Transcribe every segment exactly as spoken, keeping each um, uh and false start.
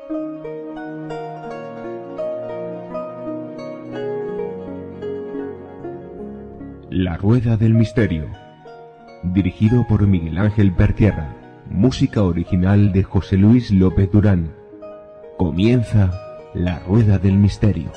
La Rueda del Misterio, dirigido por Miguel Ángel Pertierra, música original de José Luis López Durán. Comienza La Rueda del Misterio.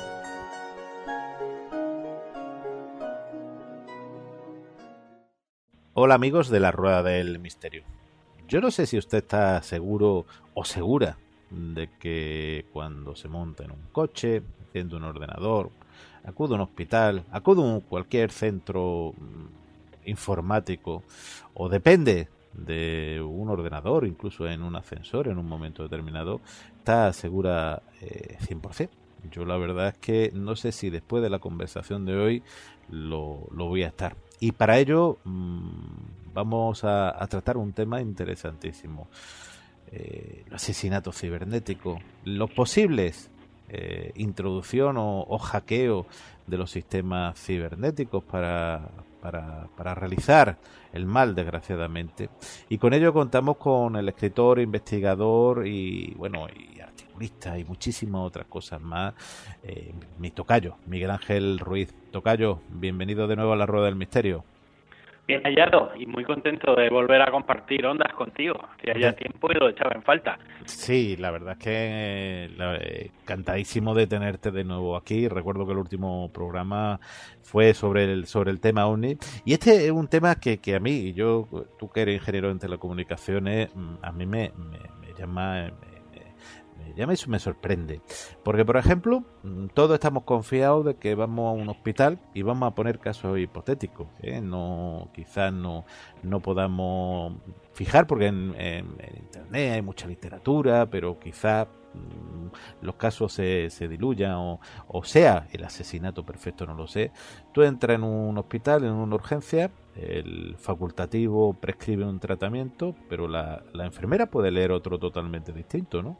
Hola amigos de La Rueda del Misterio. Yo no sé si usted está seguro o segura de que cuando se monta en un coche, enciende un ordenador, acude a un hospital, acude a cualquier centro informático o depende de un ordenador, incluso en un ascensor en un momento determinado, está segura eh, cien por ciento. Yo la verdad es que no sé si después de la conversación de hoy lo, lo voy a estar. Y para ello mmm, vamos a, a tratar un tema interesantísimo. Eh, el asesinato cibernético, los posibles eh, introducción o, o hackeo de los sistemas cibernéticos para, para, para realizar el mal, desgraciadamente. Y con ello contamos con el escritor, investigador y bueno y articulista y muchísimas otras cosas más, eh, mi tocayo, Miguel Ángel Ruiz. Tocayo, bienvenido de nuevo a La Rueda del Misterio. Bien hallado y muy contento de volver a compartir ondas contigo. Hacía ya tiempo y lo echaba en falta. Sí, la verdad es que eh, la, eh, encantadísimo de tenerte de nuevo aquí. Recuerdo que el último programa fue sobre el sobre el tema OVNI. Y este es un tema que, que a mí, yo, tú que eres ingeniero en telecomunicaciones, a mí me, me, me llama... Me, Ya me, me sorprende, porque por ejemplo todos estamos confiados de que vamos a un hospital y vamos a poner casos hipotéticos, ¿eh? No, quizás no, no podamos fijar porque en, en, en internet hay mucha literatura, pero quizás mmm, los casos se, se diluyan o, o sea el asesinato perfecto, no lo sé. Tú entras en un hospital, en una urgencia, el facultativo prescribe un tratamiento, pero la, la enfermera puede leer otro totalmente distinto, ¿no?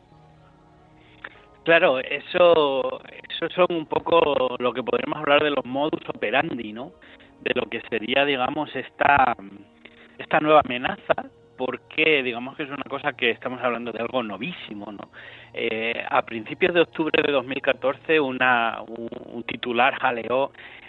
Claro, eso, eso son un poco lo que podríamos hablar de los modus operandi, ¿no? De lo que sería, digamos, esta, esta nueva amenaza, porque digamos que es una cosa que estamos hablando de algo novísimo, ¿no? Eh, a principios de octubre de dos mil catorce, una, un, un titular jaleó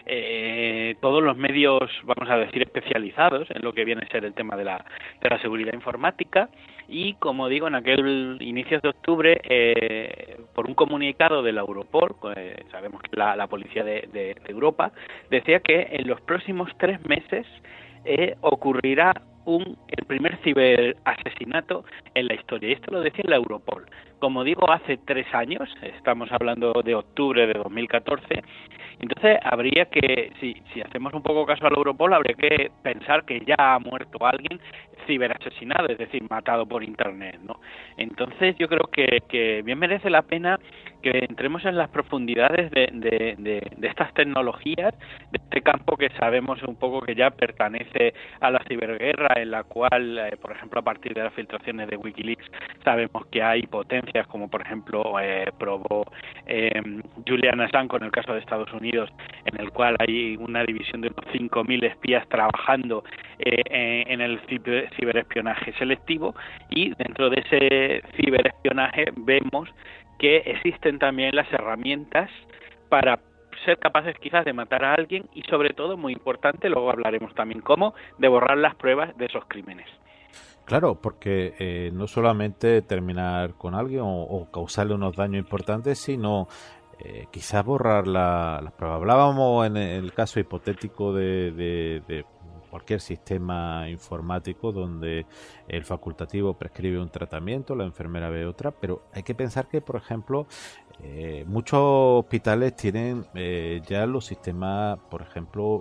eh, todos los medios, vamos a decir, especializados en lo que viene a ser el tema de la, de la seguridad informática. Y, como digo, en aquel inicios de octubre, eh, por un comunicado de la Europol, pues, sabemos que la, la policía de, de, de Europa, decía que en los próximos tres meses eh, ocurrirá un el primer ciberasesinato en la historia. Y esto lo decía la Europol. Como digo, hace tres años, estamos hablando de octubre de dos mil catorce, entonces habría que, si, si hacemos un poco caso a la Europol, habría que pensar que ya ha muerto alguien ciberasesinado, es decir, matado por internet, ¿no? Entonces yo creo que, que bien merece la pena que entremos en las profundidades de, de, de, de estas tecnologías, de este campo que sabemos un poco que ya pertenece a la ciberguerra, en la cual, eh, por ejemplo, a partir de las filtraciones de Wikileaks, sabemos que hay potencias como, por ejemplo, eh, probó eh, Julian Assange en el caso de Estados Unidos, en el cual hay una división de unos cinco mil espías trabajando eh, en el ciberespionaje selectivo, y dentro de ese ciberespionaje vemos que existen también las herramientas para ser capaces quizás de matar a alguien y, sobre todo, muy importante, luego hablaremos también cómo, de borrar las pruebas de esos crímenes. Claro, porque eh, no solamente terminar con alguien o, o causarle unos daños importantes, sino eh, quizás borrar la, las pruebas. Hablábamos en el caso hipotético de, de, de cualquier sistema informático donde el facultativo prescribe un tratamiento, la enfermera ve otra, pero hay que pensar que, por ejemplo, eh, muchos hospitales tienen eh, ya los sistemas, por ejemplo,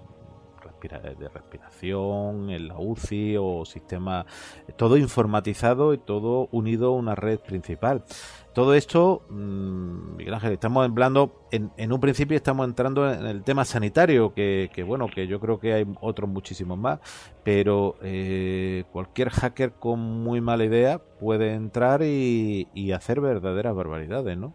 de respiración en la U C I o sistema, todo informatizado y todo unido a una red principal. Todo esto, mmm, Miguel Ángel, estamos hablando, en, en un principio estamos entrando en el tema sanitario, que, que bueno, que yo creo que hay otros muchísimos más, pero eh, cualquier hacker con muy mala idea puede entrar y, y hacer verdaderas barbaridades, ¿no?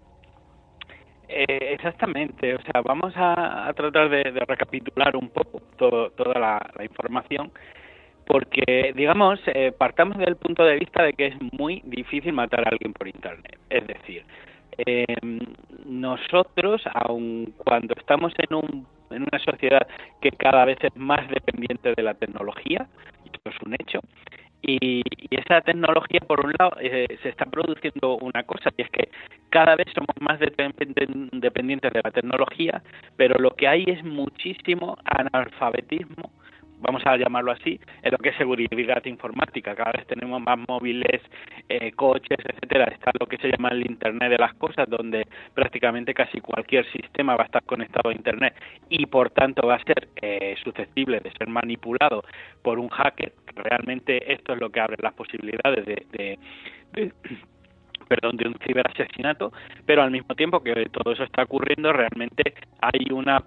Eh, exactamente, o sea, vamos a, a tratar de, de recapitular un poco todo, toda la, la información, Porque, digamos, eh, partamos del punto de vista de que es muy difícil matar a alguien por Internet. Es decir, eh, nosotros, aun cuando estamos en, un, en una sociedad que cada vez es más dependiente de la tecnología, y esto es un hecho, y, y esa tecnología, por un lado, eh, se está produciendo una cosa, y es que cada vez somos más dependientes de la tecnología, pero lo que hay es muchísimo analfabetismo, vamos a llamarlo así, en lo que es seguridad informática. Cada vez tenemos más móviles, eh, coches, etcétera. Está lo que se llama el Internet de las cosas, donde prácticamente casi cualquier sistema va a estar conectado a Internet y, por tanto, va a ser eh, susceptible de ser manipulado por un hacker. Realmente esto es lo que abre las posibilidades de, de, de perdón, de un ciberasesinato, pero al mismo tiempo que todo eso está ocurriendo, realmente hay una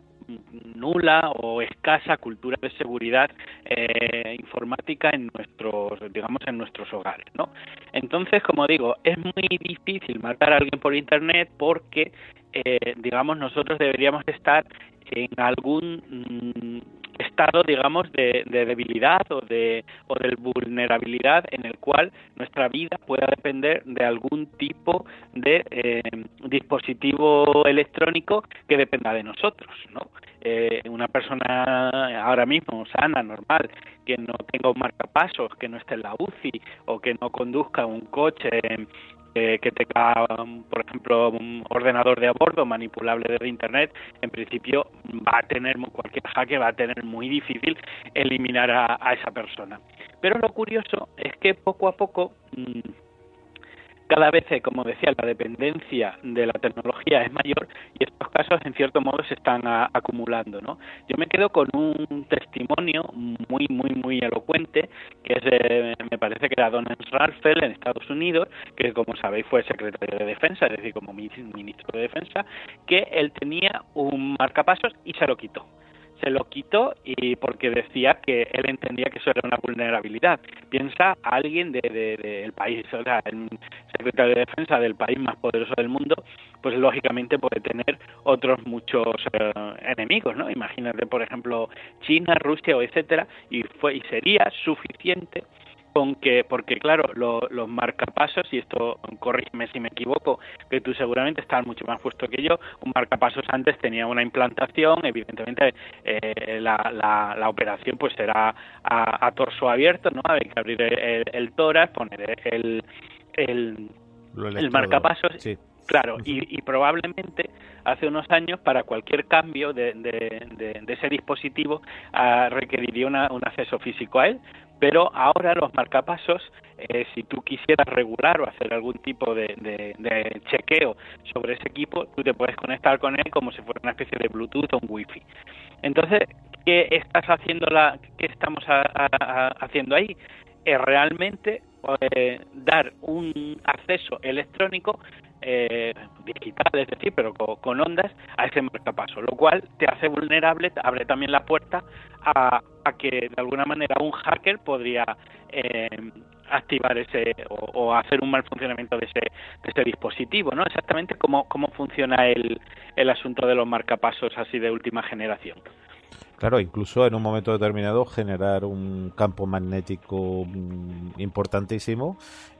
nula o escasa cultura de seguridad eh, informática en nuestros, digamos, en nuestros hogares, ¿no? Entonces, como digo, es muy difícil matar a alguien por Internet porque, eh, digamos, nosotros deberíamos estar en algún mmm, estado, digamos, de, de debilidad o de o de vulnerabilidad en el cual nuestra vida pueda depender de algún tipo de eh, dispositivo electrónico que dependa de nosotros, ¿no? Eh, una persona ahora mismo sana, normal, que no tenga un marcapasos, que no esté en la U C I o que no conduzca un coche eh, que tenga, por ejemplo, un ordenador de a bordo manipulable desde Internet, en principio va a tener, cualquier hacker va a tener muy difícil eliminar a, a esa persona. Pero lo curioso es que poco a poco, mmm, cada vez, como decía, la dependencia de la tecnología es mayor y estos casos, en cierto modo, se están a, acumulando, ¿no? Yo me quedo con un testimonio muy, muy, muy elocuente, que es, eh, me parece que era Donald Rumsfeld en Estados Unidos, que, como sabéis, fue secretario de Defensa, es decir, como ministro de Defensa, que él tenía un marcapasos y se lo quitó. Se lo quitó y porque decía que él entendía que eso era una vulnerabilidad. Piensa a alguien del de, de, de país, o sea, el secretario de Defensa del país más poderoso del mundo, pues lógicamente puede tener otros muchos eh, enemigos, ¿no? Imagínate, por ejemplo, China, Rusia, o etcétera, y fue y sería suficiente con que, porque claro, lo, los marcapasos, y esto, corrígeme si me equivoco, que tú seguramente estás mucho más puesto que yo, un marcapasos antes tenía una implantación, evidentemente eh, la, la, la operación pues será a, a torso abierto, ¿no? Hay que abrir el, el, el tórax, poner el, el, el marcapasos, sí. Claro, y, y probablemente hace unos años para cualquier cambio de, de, de, de ese dispositivo uh, requeriría una, un acceso físico a él, pero ahora los marcapasos, eh, si tú quisieras regular o hacer algún tipo de, de, de chequeo sobre ese equipo, tú te puedes conectar con él como si fuera una especie de Bluetooth o un Wi-Fi. Entonces, ¿qué estás haciendo la, qué estamos a, a, a, haciendo ahí? Es realmente eh, dar un acceso electrónico eh, digital, es decir, pero con, con ondas a ese marcapaso, lo cual te hace vulnerable, te abre también la puerta a, a que de alguna manera un hacker podría eh, activar ese o, o hacer un mal funcionamiento de ese, de ese dispositivo, ¿no? Exactamente cómo, cómo funciona el, el asunto de los marcapasos así de última generación. Claro, incluso en un momento determinado generar un campo magnético importantísimo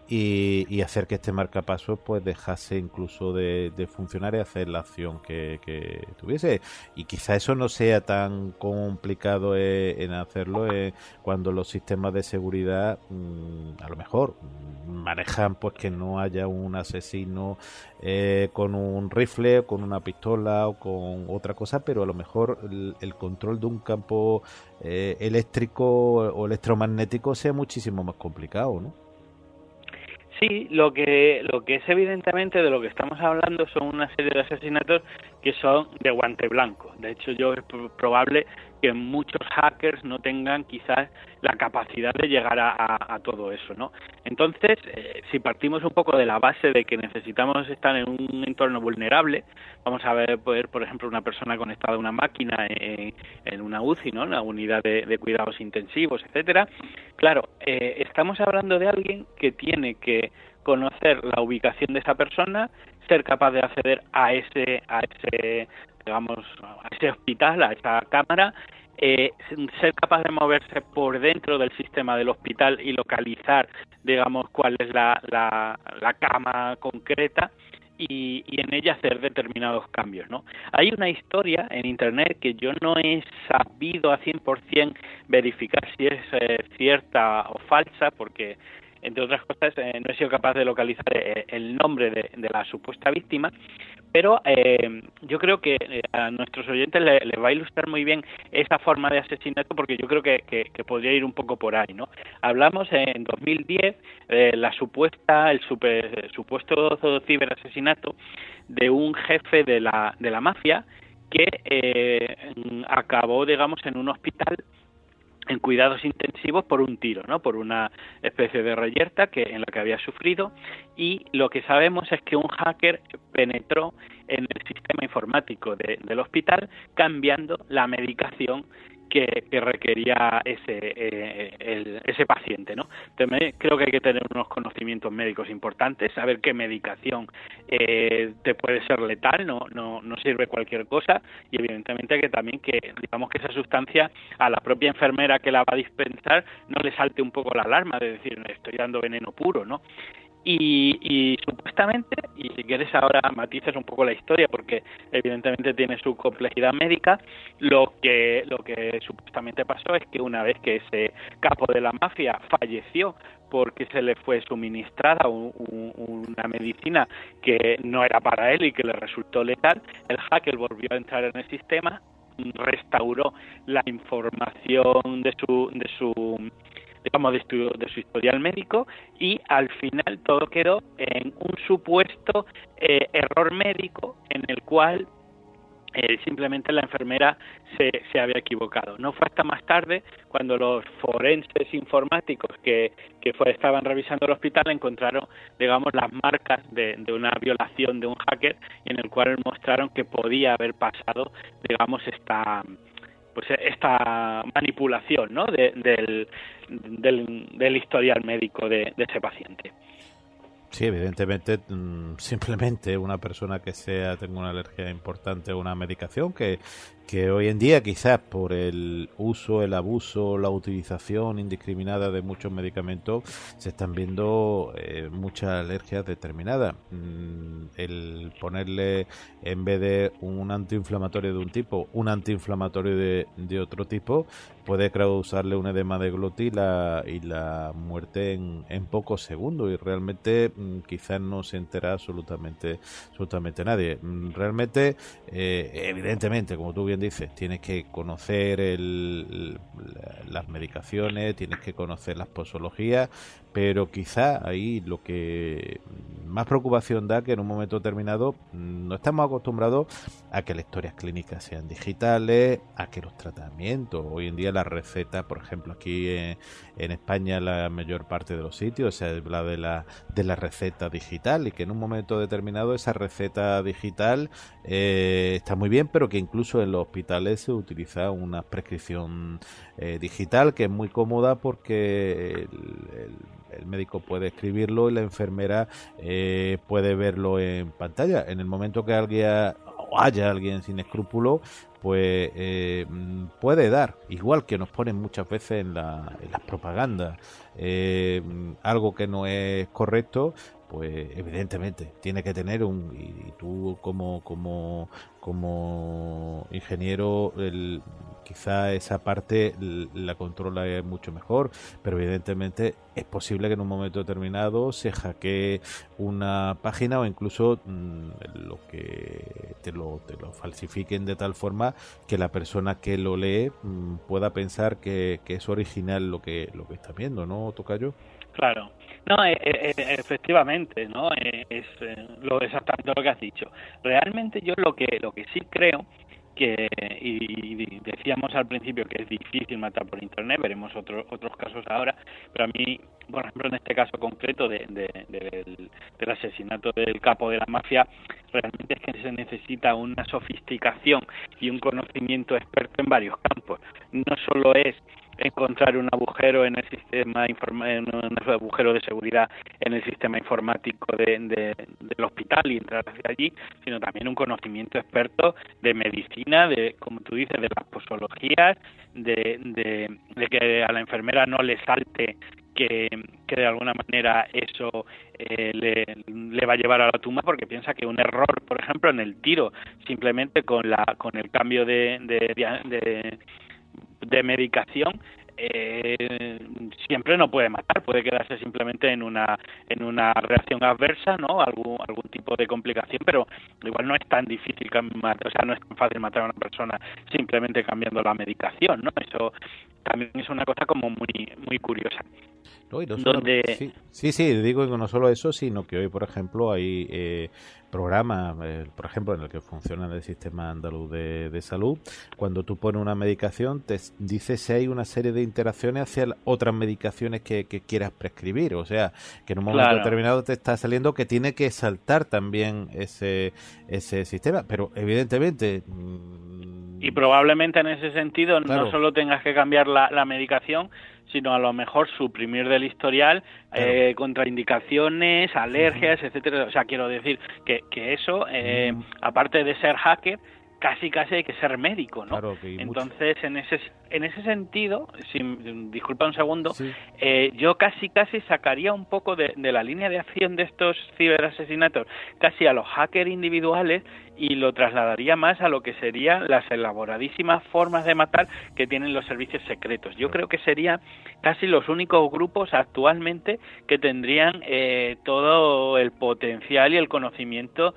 y, y hacer que este marcapasos pues dejase incluso de, de funcionar y hacer la acción que, que tuviese. Y quizá eso no sea tan complicado eh, en hacerlo eh, cuando los sistemas de seguridad mmm, a lo mejor manejan pues que no haya un asesino eh, con un rifle, con una pistola o con otra cosa, pero a lo mejor el, el control de un campo eh, eléctrico o electromagnético sea muchísimo más complicado, ¿no? Sí, lo que lo que es evidentemente de lo que estamos hablando son una serie de asesinatos que son de guante blanco. De hecho, yo es probable que muchos hackers no tengan quizás la capacidad de llegar a, a, a todo eso, ¿no? Entonces, eh, si partimos un poco de la base de que necesitamos estar en un entorno vulnerable, vamos a ver, poder, por ejemplo, una persona conectada a una máquina en, en una U C I, ¿no? Una unidad de, de cuidados intensivos, etcétera. Claro, eh, estamos hablando de alguien que tiene que conocer la ubicación de esa persona, ser capaz de acceder a ese, a ese, digamos, a ese hospital, a esa cámara, eh, ser capaz de moverse por dentro del sistema del hospital y localizar, digamos, cuál es la, la, la cama concreta, y, y en ella hacer determinados cambios, ¿no? Hay una historia en Internet que yo no he sabido a cien por ciento verificar si es eh, cierta o falsa, porque, entre otras cosas, eh, no he sido capaz de localizar eh, el nombre de, de la supuesta víctima, pero eh, yo creo que eh, a nuestros oyentes les le va a ilustrar muy bien esa forma de asesinato, porque yo creo que, que, que podría ir un poco por ahí, ¿no? Hablamos eh, en dos mil diez eh, la supuesta, el, super, el supuesto ciberasesinato de un jefe de la de la mafia que eh, acabó, digamos, en un hospital en cuidados intensivos por un tiro, ¿no? Por una especie de reyerta que en la que había sufrido, y lo que sabemos es que un hacker penetró en el sistema informático de, del hospital, cambiando la medicación que, que requería ese eh, el, ese paciente, ¿no? Entonces, creo que hay que tener unos conocimientos médicos importantes, saber qué medicación eh, te puede ser letal, no no no sirve cualquier cosa, y evidentemente que también que digamos que esa sustancia a la propia enfermera que la va a dispensar no le salte un poco la alarma de decir estoy dando veneno puro, ¿no? Y, y supuestamente, y si quieres ahora matizas un poco la historia porque evidentemente tiene su complejidad médica, lo que lo que supuestamente pasó es que una vez que ese capo de la mafia falleció porque se le fue suministrada un, un, una medicina que no era para él y que le resultó letal, el hacker volvió a entrar en el sistema, restauró la información de su de su digamos de su, de su historial médico, y al final todo quedó en un supuesto eh, error médico en el cual eh, simplemente la enfermera se, se había equivocado. No fue hasta más tarde cuando los forenses informáticos que, que fue, estaban revisando el hospital encontraron, digamos, las marcas de, de una violación de un hacker, en el cual mostraron que podía haber pasado, digamos, esta pues esta manipulación, ¿no? de, del, del, del historial médico de, de ese paciente. Sí, evidentemente, simplemente una persona que sea tenga una alergia importante a una medicación que, que hoy en día quizás por el uso, el abuso, la utilización indiscriminada de muchos medicamentos se están viendo eh, muchas alergias determinadas. El ponerle en vez de un antiinflamatorio de un tipo, un antiinflamatorio de, de otro tipo puede causarle un edema de glotis y la muerte en, en pocos segundos, y realmente quizás no se entera absolutamente absolutamente nadie. Realmente, eh, evidentemente, como tú bien dices, tienes que conocer el, el, las medicaciones, tienes que conocer las posologías, pero quizá ahí lo que más preocupación da que en un momento determinado no estamos acostumbrados a que las historias clínicas sean digitales, a que los tratamientos, hoy en día las recetas, por ejemplo, aquí en, en España la mayor parte de los sitios se habla de la, de la receta digital, y que en un momento determinado esa receta digital eh, está muy bien, pero que incluso en los hospitales se utiliza una prescripción eh, digital que es muy cómoda porque el, el el médico puede escribirlo y la enfermera eh, puede verlo en pantalla. En el momento que alguien o haya alguien sin escrúpulo, pues eh, puede dar, igual que nos ponen muchas veces en, la, en las propagandas, eh, algo que no es correcto, pues evidentemente tiene que tener un, y tú como como como ingeniero el, quizá esa parte la controla mucho mejor, pero evidentemente es posible que en un momento determinado se hackee una página o incluso mmm, lo que te lo, te lo falsifiquen de tal forma que la persona que lo lee mmm, pueda pensar que, que es original lo que lo que está viendo, ¿no, Tocayo? Claro. No, eh, eh, efectivamente, ¿no? Eh, es eh, lo exactamente lo que has dicho. Realmente yo lo que lo que sí creo que, y, y decíamos al principio que es difícil matar por internet, veremos otros otros casos ahora, pero a mí, por ejemplo, en este caso concreto de, de, de, del, del asesinato del capo de la mafia, realmente es que se necesita una sofisticación y un conocimiento experto en varios campos. No solo es encontrar un agujero en el sistema informa- en un agujero de seguridad en el sistema informático de, de, del hospital y entrar hacia allí, sino también un conocimiento experto de medicina, de, como tú dices, de las posologías, de, de, de que a la enfermera no le salte que, que de alguna manera eso eh, le, le va a llevar a la tumba, porque piensa que un error, por ejemplo, en el tiro, simplemente con la con el cambio de, de, de, de medicación, eh, siempre no puede matar, puede quedarse simplemente en una en una reacción adversa, ¿no? Algún algún tipo de complicación, pero igual no es tan difícil matar, o sea, no es tan fácil matar a una persona simplemente cambiando la medicación, ¿no? Eso también es una cosa como muy muy curiosa. No, y no solo, donde... sí, sí, sí, digo que no solo eso, sino que hoy, por ejemplo, hay eh, programas, eh, por ejemplo, en el que funciona el sistema andaluz de, de salud. Cuando tú pones una medicación, te dice si hay una serie de interacciones hacia otras medicaciones que, que quieras prescribir. O sea, que en un momento claro. determinado te está saliendo que tiene que saltar también ese, ese sistema. Pero, evidentemente... Mmm... Y probablemente en ese sentido claro. no solo tengas que cambiar la, la medicación, sino a lo mejor suprimir del historial claro. eh, contraindicaciones, alergias, uh-huh. etcétera. O sea, quiero decir que, que eso, eh, uh-huh. aparte de ser hacker, casi casi hay que ser médico, ¿no? Claro, que Entonces, mucho. en ese en ese sentido, si, disculpa un segundo, sí. eh, yo casi casi sacaría un poco de, de la línea de acción de estos ciberasesinatos, casi a los hackers individuales, y lo trasladaría más a lo que serían las elaboradísimas formas de matar que tienen los servicios secretos. Yo creo que serían casi los únicos grupos actualmente que tendrían eh, todo el potencial y el conocimiento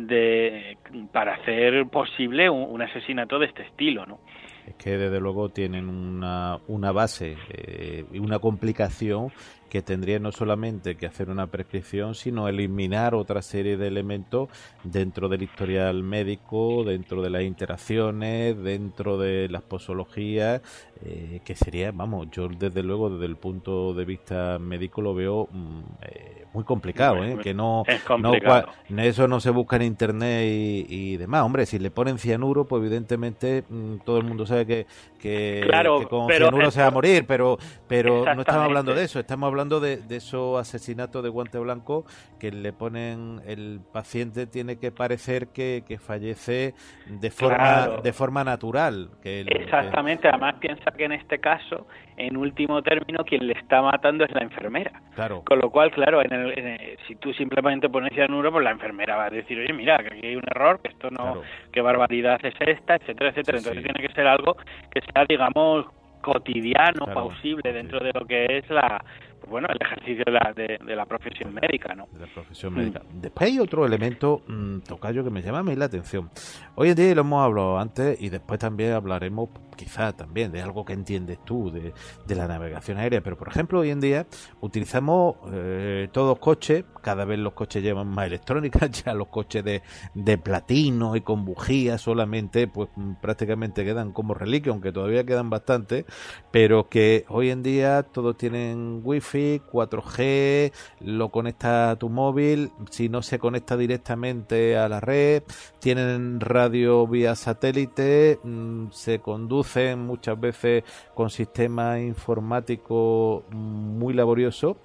de para hacer posible un, un asesinato de este estilo, ¿no? Es que desde luego tienen una, una base eh, y una complicación que tendría no solamente que hacer una prescripción, sino eliminar otra serie de elementos dentro del historial médico, dentro de las interacciones, dentro de las posologías, eh, que sería, vamos, yo desde luego desde el punto de vista médico lo veo mm, eh, muy complicado, ¿eh? Que no, no eso no se busca en internet y, y demás. Hombre, si le ponen cianuro, pues evidentemente mm, todo el mundo sabe que, que, claro, que con pero cianuro se va a morir, pero, pero no estamos hablando de eso, estamos hablando de, de esos asesinatos de guante blanco que le ponen, el paciente tiene que parecer que, que fallece de forma claro. de forma natural. Que el, Exactamente, que... además piensa que en este caso, en último término, quien le está matando es la enfermera. Claro. Con lo cual, claro, en el, en el, si tú simplemente pones cianuro, pues la enfermera va a decir, oye, mira, que aquí hay un error, que esto no, claro. qué barbaridad es esta, etcétera, etcétera. Sí, Entonces sí. tiene que ser algo que sea, digamos, cotidiano, claro, plausible sí. dentro de lo que es la pues bueno el ejercicio de la, de, de la profesión médica, ¿no? De la profesión médica. Mm. Después hay otro elemento, mmm, tocayo, que me llama a mí la atención. Hoy en día lo hemos hablado antes y después también hablaremos quizá también de algo que entiendes tú de, de la navegación aérea, pero por ejemplo hoy en día utilizamos eh, todos coches, cada vez los coches llevan más electrónica, ya los coches de, de platino y con bujías solamente pues prácticamente quedan como reliquia, aunque todavía quedan bastante, pero que hoy en día todos tienen wifi, cuatro G, lo conecta a tu móvil, si no se conecta directamente a la red, tienen radio vía satélite, mmm, se conduce muchas veces con sistemas informáticos muy laboriosos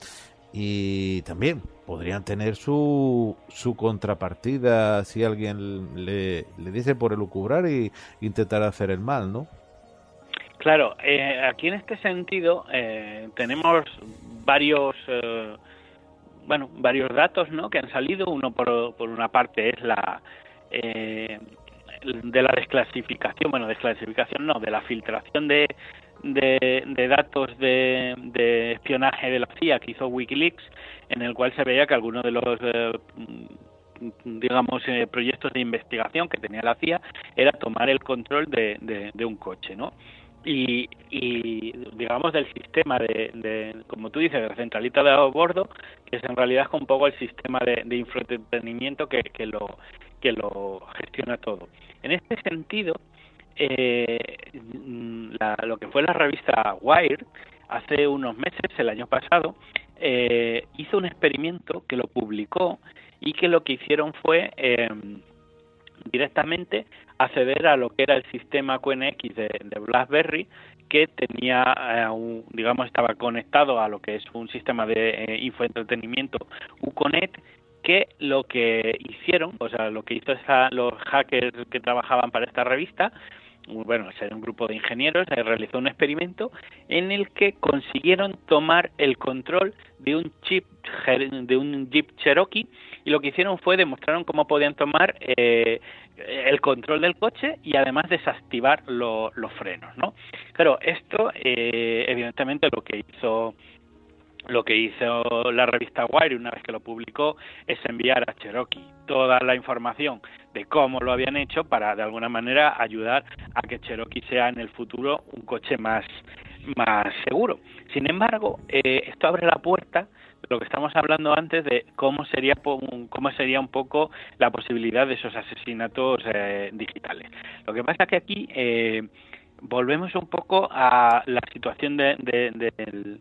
y también podrían tener su, su contrapartida si alguien le, le dice por elucubrar y intentar hacer el mal, ¿no? Claro, eh, aquí en este sentido eh, tenemos varios eh, bueno varios datos, ¿no?, que han salido. Uno por, por una parte es la eh, de la desclasificación, bueno, desclasificación no, de la filtración de, de, de datos de, de espionaje de la C I A que hizo Wikileaks, en el cual se veía que algunos de los eh, digamos eh, proyectos de investigación que tenía la C I A era tomar el control de, de, de un coche, ¿no? Y, y digamos del sistema de, de, como tú dices, de la centralita de a bordo, que es en realidad un poco el sistema de, de infoentretenimiento que, que lo que lo gestiona todo. En este sentido, eh, la, lo que fue la revista Wired, hace unos meses, el año pasado, eh, hizo un experimento que lo publicó y que lo que hicieron fue eh, directamente acceder a lo que era el sistema Q N X de, de BlackBerry, que tenía, eh, un, digamos, estaba conectado a lo que es un sistema de eh, infoentretenimiento Uconet, que lo que hicieron, o sea, lo que hizo esa, los hackers que trabajaban para esta revista, bueno, era un grupo de ingenieros, eh, realizó un experimento en el que consiguieron tomar el control de un chip de un Jeep Cherokee, y lo que hicieron fue demostraron cómo podían tomar eh, el control del coche y además desactivar lo, los frenos, ¿no? Claro, esto eh, evidentemente lo que hizo Lo que hizo la revista Wire una vez que lo publicó es enviar a Cherokee toda la información de cómo lo habían hecho para de alguna manera ayudar a que Cherokee sea en el futuro un coche más, más seguro. Sin embargo, eh, esto abre la puerta de lo que estamos hablando antes de cómo sería cómo sería un poco la posibilidad de esos asesinatos eh, digitales. Lo que pasa es que aquí eh, volvemos un poco a la situación de, de, de, del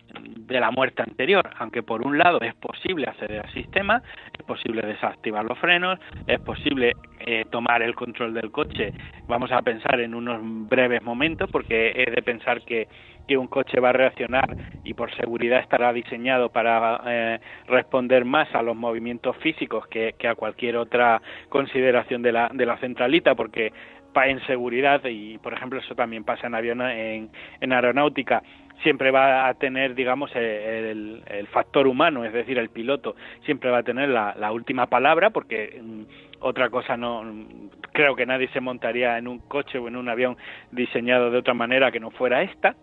de la muerte anterior, aunque por un lado es posible acceder al sistema, es posible desactivar los frenos, es posible eh, tomar el control del coche, vamos a pensar en unos breves momentos, porque he de pensar que, que un coche va a reaccionar y por seguridad estará diseñado para eh, responder más a los movimientos físicos que, que a cualquier otra consideración de la, de la centralita, porque en seguridad, y por ejemplo eso también pasa en avión, en, en aeronáutica, siempre va a tener, digamos, el, el factor humano, es decir, el piloto siempre va a tener la, la última palabra, porque mm, otra cosa no, creo que nadie se montaría en un coche o en un avión diseñado de otra manera que no fuera esta.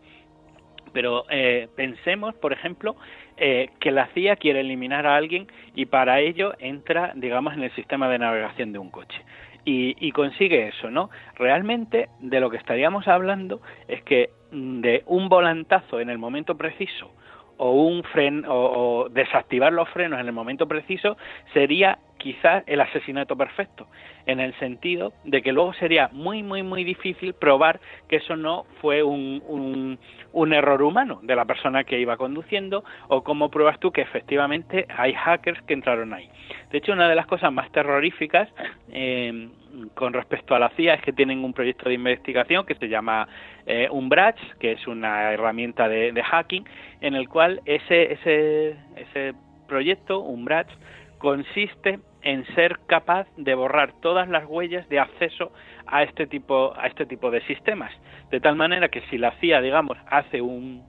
Pero eh, pensemos, por ejemplo, eh, que la C I A quiere eliminar a alguien y para ello entra, digamos, en el sistema de navegación de un coche. Y, y consigue eso, ¿no? Realmente de lo que estaríamos hablando es que de un volantazo en el momento preciso o un fren o, o desactivar los frenos en el momento preciso sería quizás el asesinato perfecto, en el sentido de que luego sería muy muy muy difícil probar que eso no fue un, un, un error humano de la persona que iba conduciendo, o cómo pruebas tú que efectivamente hay hackers que entraron ahí. De hecho, una de las cosas más terroríficas eh, con respecto a la C I A es que tienen un proyecto de investigación que se llama eh, Umbrage, que es una herramienta de, de hacking, en el cual ese ese ese proyecto Umbrage consiste en ser capaz de borrar todas las huellas de acceso a este tipo a este tipo de sistemas, de tal manera que si la C I A, digamos, hace un,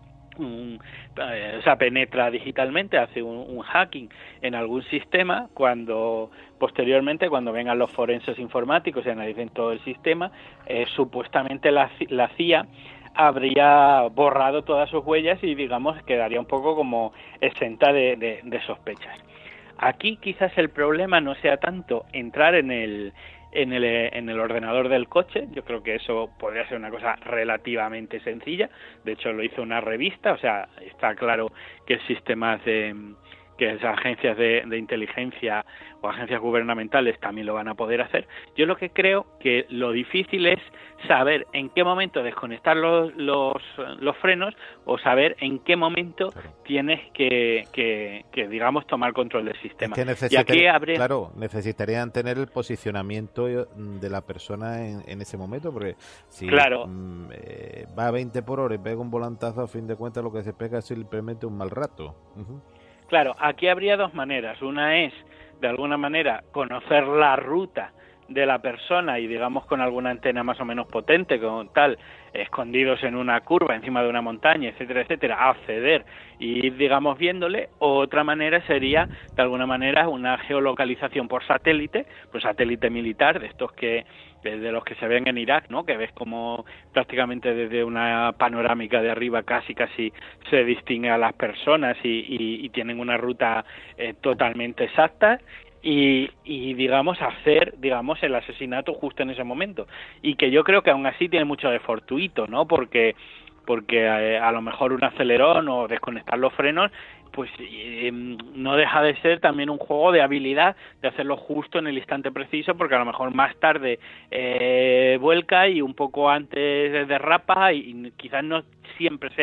un eh, o sea, penetra digitalmente, hace un, un hacking en algún sistema, cuando posteriormente, cuando vengan los forenses informáticos y analicen todo el sistema, eh, supuestamente la, la C I A habría borrado todas sus huellas y, digamos, quedaría un poco como exenta de, de, de sospechas. Aquí quizás el problema no sea tanto entrar en el, en el en el ordenador del coche. Yo creo que eso podría ser una cosa relativamente sencilla. De hecho, lo hizo una revista, o sea, está claro que sistemas de que esas agencias de, de inteligencia o agencias gubernamentales también lo van a poder hacer. Yo lo que creo que lo difícil es saber en qué momento desconectar los, los, los frenos, o saber en qué momento claro. tienes que, que, que, digamos, tomar control del sistema. Es que y aquí habría... Claro, necesitarían tener el posicionamiento de la persona en, en ese momento, porque si claro. mm, eh, va a veinte por hora y pega un volantazo, a fin de cuentas lo que se pega es simplemente un mal rato. Uh-huh. Claro, aquí habría dos maneras. Una es, de alguna manera, conocer la ruta de la persona y, digamos, con alguna antena más o menos potente, con tal, escondidos en una curva, encima de una montaña, etcétera, etcétera, acceder y ir, digamos, viéndole. Otra manera sería, de alguna manera, una geolocalización por satélite, pues satélite militar, de estos que de los que se ven en Irak, ¿no? Que ves como prácticamente desde una panorámica de arriba casi casi se distingue a las personas y, y, y tienen una ruta eh, totalmente exacta. Y, y digamos hacer digamos el asesinato justo en ese momento, y que yo creo que aún así tiene mucho de fortuito, ¿no? Porque porque eh, a lo mejor un acelerón o desconectar los frenos pues eh, no deja de ser también un juego de habilidad, de hacerlo justo en el instante preciso, porque a lo mejor más tarde eh, vuelca y un poco antes derrapa, y, y quizás no siempre sea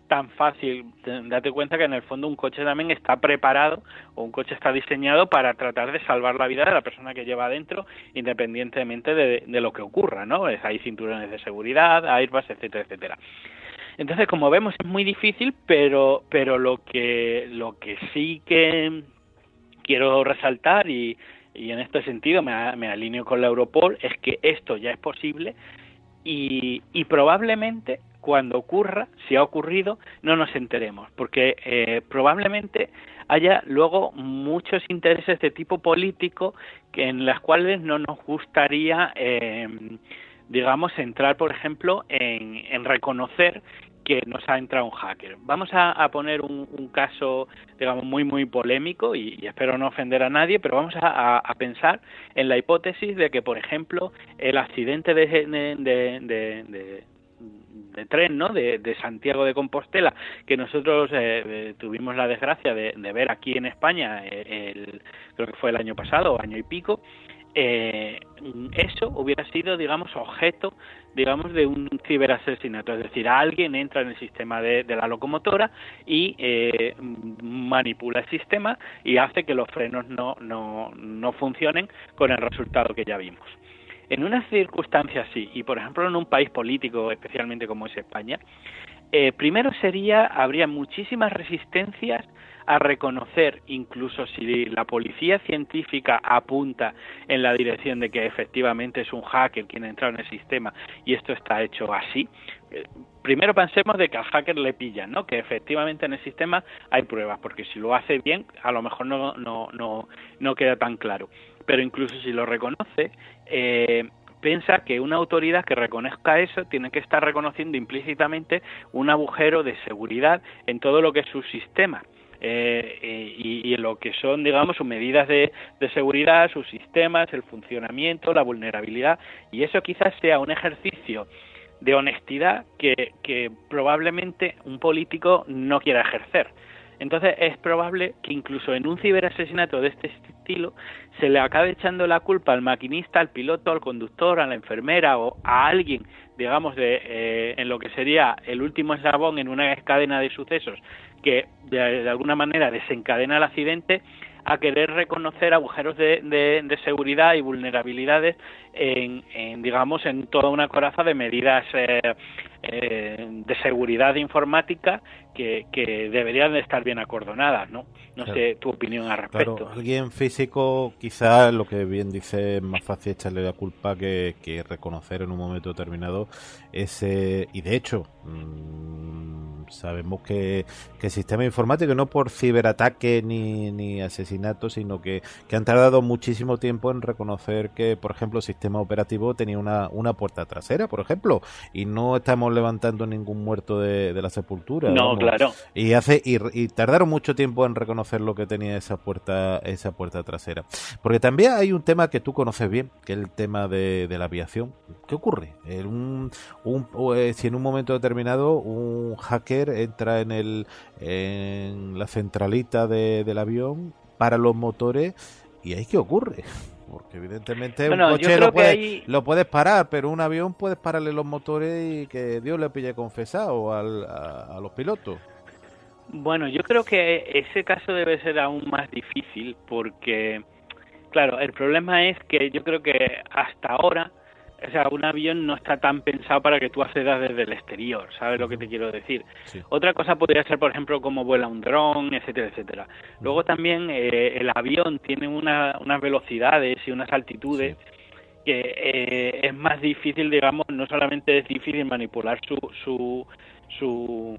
tan fácil. Date cuenta que en el fondo un coche también está preparado, o un coche está diseñado para tratar de salvar la vida de la persona que lleva adentro, independientemente de, de lo que ocurra, ¿no? Es, hay cinturones de seguridad, airbags, etcétera, etcétera. Entonces, como vemos, es muy difícil, pero pero lo que lo que sí que quiero resaltar, y, y en este sentido me, me alineo con la Europol, es que esto ya es posible y, y probablemente cuando ocurra, si ha ocurrido, no nos enteremos, porque eh, probablemente haya luego muchos intereses de tipo político que en las cuales no nos gustaría, eh, digamos, entrar, por ejemplo, en, en reconocer que nos ha entrado un hacker. Vamos a, a poner un, un caso, digamos, muy, muy polémico y, y espero no ofender a nadie, pero vamos a, a, a pensar en la hipótesis de que, por ejemplo, el accidente de, de, de, de, de de tren, ¿no? De, de Santiago de Compostela, que nosotros eh, eh, tuvimos la desgracia de, de ver aquí en España, eh, el, creo que fue el año pasado, año y pico, eh, eso hubiera sido, digamos, objeto, digamos, de un ciberasesinato, es decir, alguien entra en el sistema de, de la locomotora y eh, manipula el sistema y hace que los frenos no, no, no funcionen con el resultado que ya vimos. En una circunstancia así, y por ejemplo en un país político especialmente como es España, eh, primero sería, habría muchísimas resistencias a reconocer, incluso si la policía científica apunta en la dirección de que efectivamente es un hacker quien ha entrado en el sistema y esto está hecho así. Eh, primero pensemos de que al hacker le pillan, ¿no? Que efectivamente en el sistema hay pruebas, porque si lo hace bien, a lo mejor no, no, no, no queda tan claro. Pero incluso si lo reconoce, eh, piensa que una autoridad que reconozca eso tiene que estar reconociendo implícitamente un agujero de seguridad en todo lo que es su sistema. Eh, eh, y, y lo que son, digamos, sus medidas de, de seguridad, sus sistemas, el funcionamiento, la vulnerabilidad, y eso quizás sea un ejercicio de honestidad que, que probablemente un político no quiera ejercer. Entonces es probable que incluso en un ciberasesinato de este estilo se le acabe echando la culpa al maquinista, al piloto, al conductor, a la enfermera o a alguien, digamos, de eh, en lo que sería el último eslabón en una cadena de sucesos que de, de alguna manera desencadena el accidente, a querer reconocer agujeros de, de, de seguridad y vulnerabilidades en, en, digamos, en toda una coraza de medidas eh, eh, de seguridad informática que, que deberían de estar bien acordonadas, ¿no? No claro. sé tu opinión al respecto. Claro, alguien físico, quizás lo que bien dice, es más fácil echarle la culpa que, que reconocer en un momento determinado ese, y de hecho, mmm, sabemos que, que el sistema informático, no por ciberataque ni, ni asesinato, sino que, que han tardado muchísimo tiempo en reconocer que, por ejemplo, el sistema operativo tenía una, una puerta trasera, por ejemplo, y no estamos levantando ningún muerto de, de la sepultura. No, vamos. Claro. Y hace y, y tardaron mucho tiempo en reconocer lo que tenía esa puerta esa puerta trasera. Porque también hay un tema que tú conoces bien, que es el tema de, de la aviación. ¿Qué ocurre? En un, un, si en un momento determinado un hacker entra en el en la centralita de, del avión, para los motores, y ahí ¿qué ocurre? Porque evidentemente bueno, un coche lo puedes, ahí... lo puedes parar, pero un avión puedes pararle los motores y que Dios le pille confesado al, a, a los pilotos. Bueno, yo creo que ese caso debe ser aún más difícil porque, claro, el problema es que yo creo que hasta ahora, o sea, un avión no está tan pensado para que tú accedas desde el exterior, ¿sabes lo que te quiero decir? Sí. Otra cosa podría ser, por ejemplo, cómo vuela un dron, etcétera, etcétera. Luego también eh, el avión tiene una, unas velocidades y unas altitudes sí. que eh, es más difícil, digamos, no solamente es difícil manipular su su su,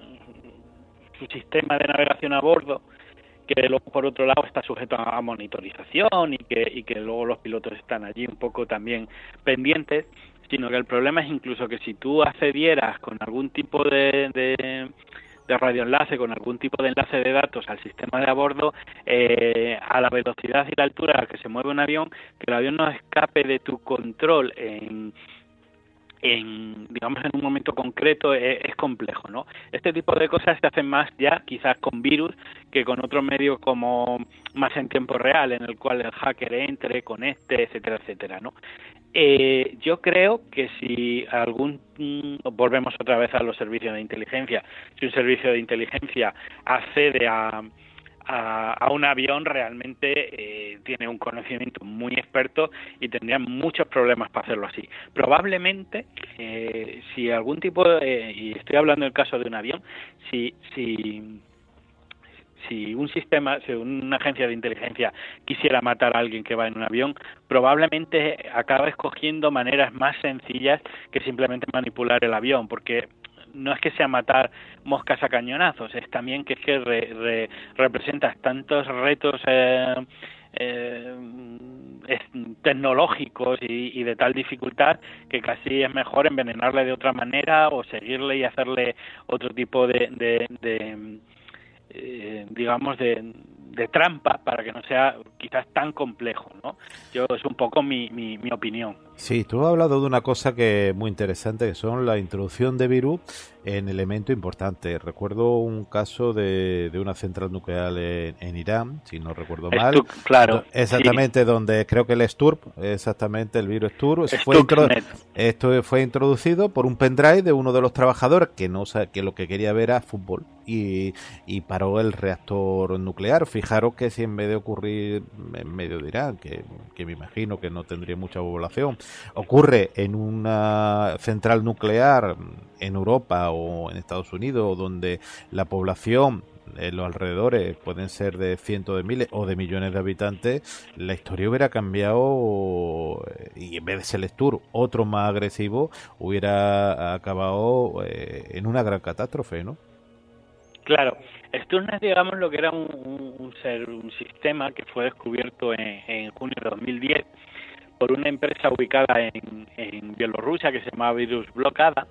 su sistema de navegación a bordo, que luego por otro lado está sujeto a monitorización y que y que luego los pilotos están allí un poco también pendientes, sino que el problema es incluso que si tú accedieras con algún tipo de, de, de radioenlace, con algún tipo de enlace de datos al sistema de a bordo, eh, a la velocidad y la altura a la que se mueve un avión, que el avión no escape de tu control en en digamos en un momento concreto es, es complejo, ¿no? Este tipo de cosas se hacen más ya quizás con virus que con otros medios como más en tiempo real, en el cual el hacker entre, conecte, etcétera, etcétera, ¿no? Eh, yo creo que si algún, volvemos otra vez a los servicios de inteligencia, si un servicio de inteligencia accede a, a, a un avión, realmente eh, tiene un conocimiento muy experto y tendría muchos problemas para hacerlo así. Probablemente, eh, si algún tipo de, y estoy hablando del caso de un avión, si... si si un sistema, si una agencia de inteligencia quisiera matar a alguien que va en un avión, probablemente acaba escogiendo maneras más sencillas que simplemente manipular el avión, porque no es que sea matar moscas a cañonazos, es también que es que re, re, representas tantos retos eh, eh, tecnológicos y, y de tal dificultad que casi es mejor envenenarle de otra manera o seguirle y hacerle otro tipo de, de, de Eh, digamos de, de trampa para que no sea quizás tan complejo, ¿no? Yo es un poco mi, mi, mi opinión. Sí, tú has hablado de una cosa que es muy interesante, que son la introducción de virus en elementos importantes. Recuerdo un caso de, de una central nuclear en, en Irán, si no recuerdo mal. Stuck, claro. Exactamente, sí. Donde creo que el Sturp, exactamente el virus Sturp, fue, intro, esto fue introducido por un pendrive de uno de los trabajadores que no que lo que quería ver era fútbol y, y paró el reactor nuclear. Fijaros que si en vez de ocurrir en medio de Irán, que, que me imagino que no tendría mucha población, ocurre en una central nuclear en Europa o en Estados Unidos, donde la población en los alrededores pueden ser de cientos de miles o de millones de habitantes, la historia hubiera cambiado y en vez de ser el Sturm otro más agresivo, hubiera acabado eh, en una gran catástrofe, ¿no? Claro, Stuxnet, digamos, lo que era un, un, un, ser, un sistema que fue descubierto en, en junio de dos mil diez por una empresa ubicada en, en Bielorrusia que se llamaba Virus Blokada.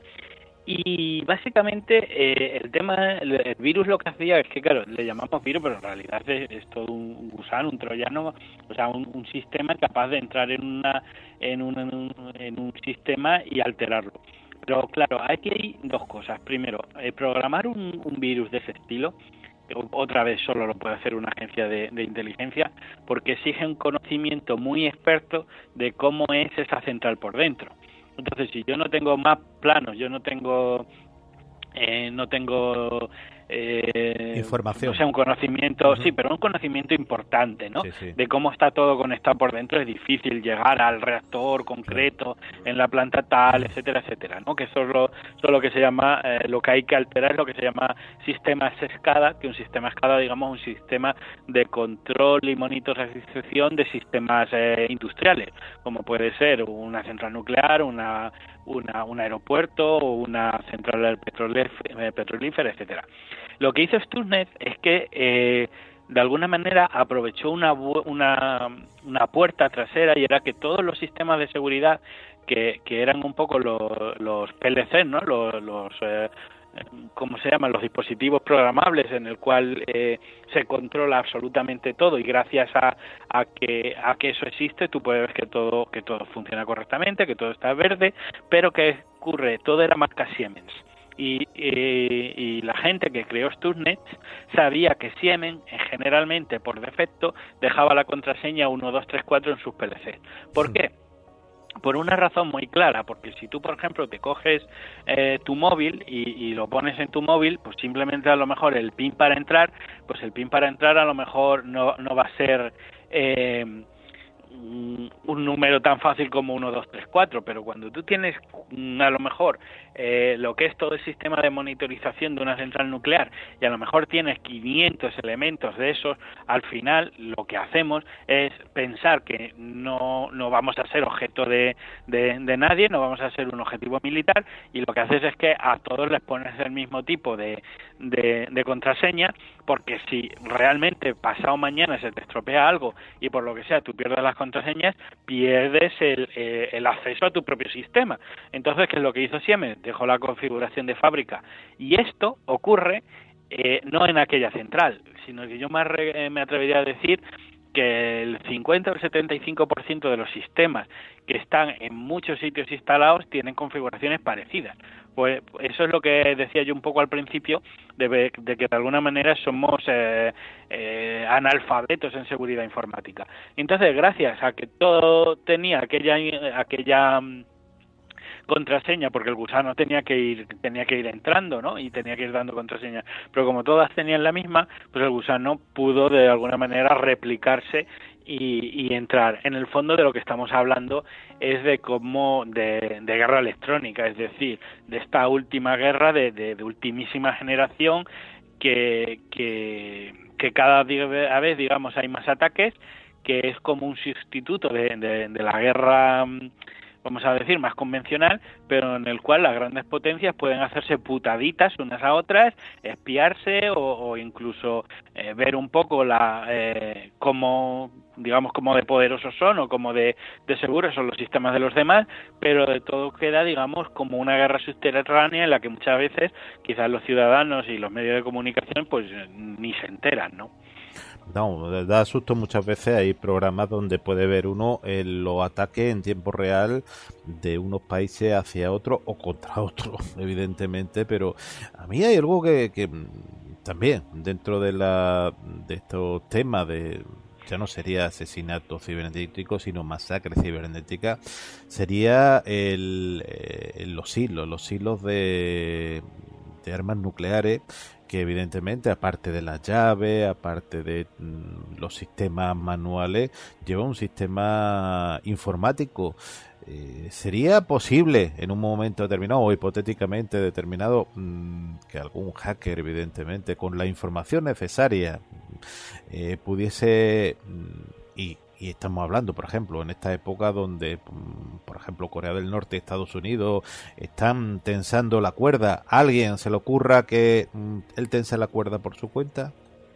Y básicamente eh, el tema, el, el virus lo que hacía es que, claro, le llamamos virus, pero en realidad es, es todo un gusano, un troyano, o sea, un, un sistema capaz de entrar en una en un, en un, en un sistema y alterarlo. Pero claro, hay que ir dos cosas. Primero, eh, programar un, un virus de ese estilo, otra vez solo lo puede hacer una agencia de, de inteligencia, porque exige un conocimiento muy experto de cómo es esa central por dentro. Entonces, si yo no tengo más planos, yo no tengo eh, no tengo eh, información, o sea, un conocimiento, uh-huh. sí, pero un conocimiento importante, ¿no? Sí, sí. De cómo está todo conectado por dentro. Es difícil llegar al reactor concreto sí. en la planta tal, etcétera, etcétera, ¿no? Que eso es lo, eso es lo que se llama, eh, lo que hay que alterar es lo que se llama sistemas SCADA, que un sistema SCADA, digamos, un sistema de control y monitorización de sistemas eh, industriales, como puede ser una central nuclear, una una un aeropuerto o una central petrolífera, petrolífera, etcétera. Lo que hizo Stuxnet es que eh, de alguna manera aprovechó una, una una puerta trasera, y era que todos los sistemas de seguridad que, que eran un poco los, los P L C, ¿no? Los, los eh, ¿cómo se llaman? Los dispositivos programables en el cual eh, se controla absolutamente todo, y gracias a, a que a que eso existe, tú puedes ver que todo que todo funciona correctamente, que todo está verde, pero ¿qué ocurre? Todo era marca Siemens. Y, y, y la gente que creó Stuxnet sabía que Siemens, generalmente por defecto, dejaba la contraseña uno dos tres cuatro en sus P L C. ¿Por qué? Por una razón muy clara, porque si tú, por ejemplo, te coges eh, tu móvil y, y lo pones en tu móvil, pues simplemente a lo mejor el PIN para entrar, pues el PIN para entrar a lo mejor no, no va a ser eh, un número tan fácil como uno dos tres cuatro, pero cuando tú tienes a lo mejor eh, lo que es todo el sistema de monitorización de una central nuclear, y a lo mejor tienes quinientos elementos de esos, al final lo que hacemos es pensar que no, no vamos a ser objeto de, de, de nadie, no vamos a ser un objetivo militar, y lo que haces es que a todos les pones el mismo tipo de, de, de contraseña, porque si realmente pasado mañana se te estropea algo y por lo que sea tú pierdes las contraseñas, pierdes el, eh, el acceso a tu propio sistema. Entonces, ¿qué es lo que hizo Siemens? Dejó la configuración de fábrica, y esto ocurre eh, no en aquella central, sino que yo me, re, me atrevería a decir que el cincuenta o el setenta y cinco por ciento de los sistemas que están en muchos sitios instalados tienen configuraciones parecidas. Pues eso es lo que decía yo un poco al principio, de, de que de alguna manera somos eh, eh, analfabetos en seguridad informática. Entonces, gracias a que todo tenía aquella aquella contraseña, porque el gusano tenía que ir tenía que ir entrando, ¿no? Y tenía que ir dando contraseñas, pero como todas tenían la misma, pues el gusano pudo de alguna manera replicarse y, y entrar. En el fondo de lo que estamos hablando es de cómo de, de guerra electrónica, es decir, de esta última guerra de, de, de ultimísima generación que que que cada vez, digamos, hay más ataques, que es como un sustituto de, de, de la guerra, vamos a decir, más convencional, pero en el cual las grandes potencias pueden hacerse putaditas unas a otras, espiarse o, o incluso eh, ver un poco la eh, cómo, digamos, cómo de poderosos son o cómo de, de seguros son los sistemas de los demás, pero de todo queda, digamos, como una guerra subterránea en la que muchas veces quizás los ciudadanos y los medios de comunicación pues ni se enteran, ¿no? No, da susto muchas veces. Hay programas donde puede ver uno eh, los ataques en tiempo real de unos países hacia otros o contra otros, evidentemente, pero a mí hay algo que, que también dentro de la de estos temas de ya no sería asesinato cibernético, sino masacre cibernética, sería el, eh, los hilos, los hilos de, de armas nucleares, que evidentemente, aparte de las llaves, aparte de mm, los sistemas manuales, lleva un sistema informático. Eh, ¿Sería posible en un momento determinado o hipotéticamente determinado mmm, que algún hacker, evidentemente, con la información necesaria eh, pudiese... Mmm, y Y estamos hablando, por ejemplo, en esta época donde, por ejemplo, Corea del Norte y Estados Unidos están tensando la cuerda, ¿a alguien se le ocurra que mm, él tense la cuerda por su cuenta?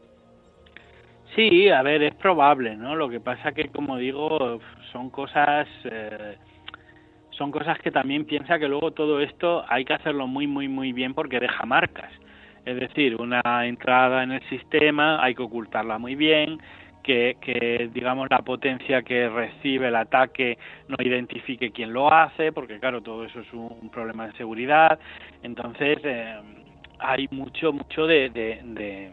Sí, a ver, es probable, ¿no? Lo que pasa que, como digo, son cosas... Eh, son cosas que también piensa que luego todo esto hay que hacerlo muy, muy, muy bien porque deja marcas. Es decir, una entrada en el sistema hay que ocultarla muy bien, Que, que digamos la potencia que recibe el ataque no identifique quién lo hace, porque claro, todo eso es un, un problema de seguridad. Entonces eh, hay mucho mucho de, de, de,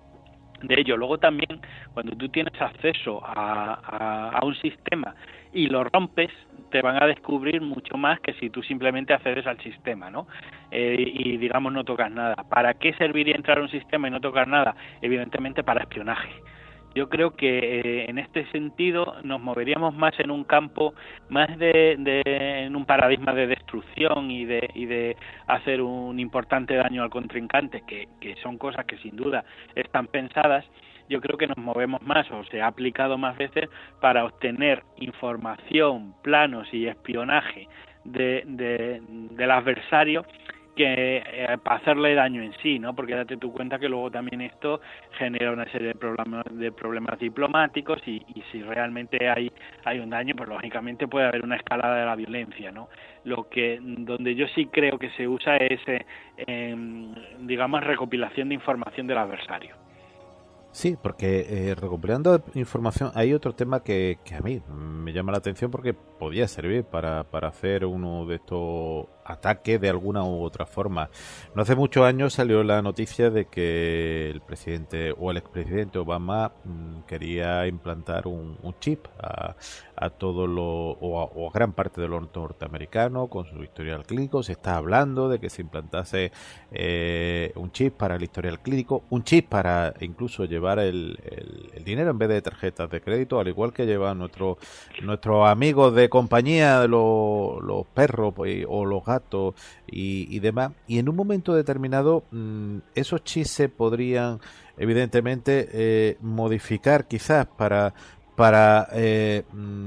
de ello. Luego también, cuando tú tienes acceso a, a, a un sistema y lo rompes, te van a descubrir mucho más que si tú simplemente accedes al sistema, ¿no? Eh, y digamos no tocas nada. ¿Para qué serviría entrar a un sistema y no tocar nada? Evidentemente para espionaje. Yo creo que eh, en este sentido nos moveríamos más en un campo más de, de en un paradigma de destrucción y de y de hacer un importante daño al contrincante, que, que son cosas que sin duda están pensadas. Yo creo que nos movemos más, o se ha aplicado más veces, para obtener información, planos y espionaje de, de, del adversario, que eh, para hacerle daño en sí, ¿no? Porque date tú cuenta que luego también esto genera una serie de problemas de problemas diplomáticos y, y si realmente hay hay un daño, pues lógicamente puede haber una escalada de la violencia, ¿no? Lo que donde yo sí creo que se usa es eh, eh, digamos recopilación de información del adversario. Sí, porque eh, recopilando información hay otro tema que, que a mí me llama la atención porque podía servir para, para hacer uno de estos ataques de alguna u otra forma. No hace muchos años salió la noticia de que el presidente o el expresidente Obama mmm, quería implantar un, un chip a, a todo lo o a, o a gran parte de los norteamericanos con su historial clínico. Se está hablando de que se implantase eh, un chip para el historial clínico, un chip para incluso llevar el, el, el dinero en vez de tarjetas de crédito, al igual que llevan nuestros nuestros amigos de compañía, los, los perros pues, o los gatos y, y demás. Y en un momento determinado mmm, esos chips se podrían evidentemente eh, modificar quizás para para eh, mmm,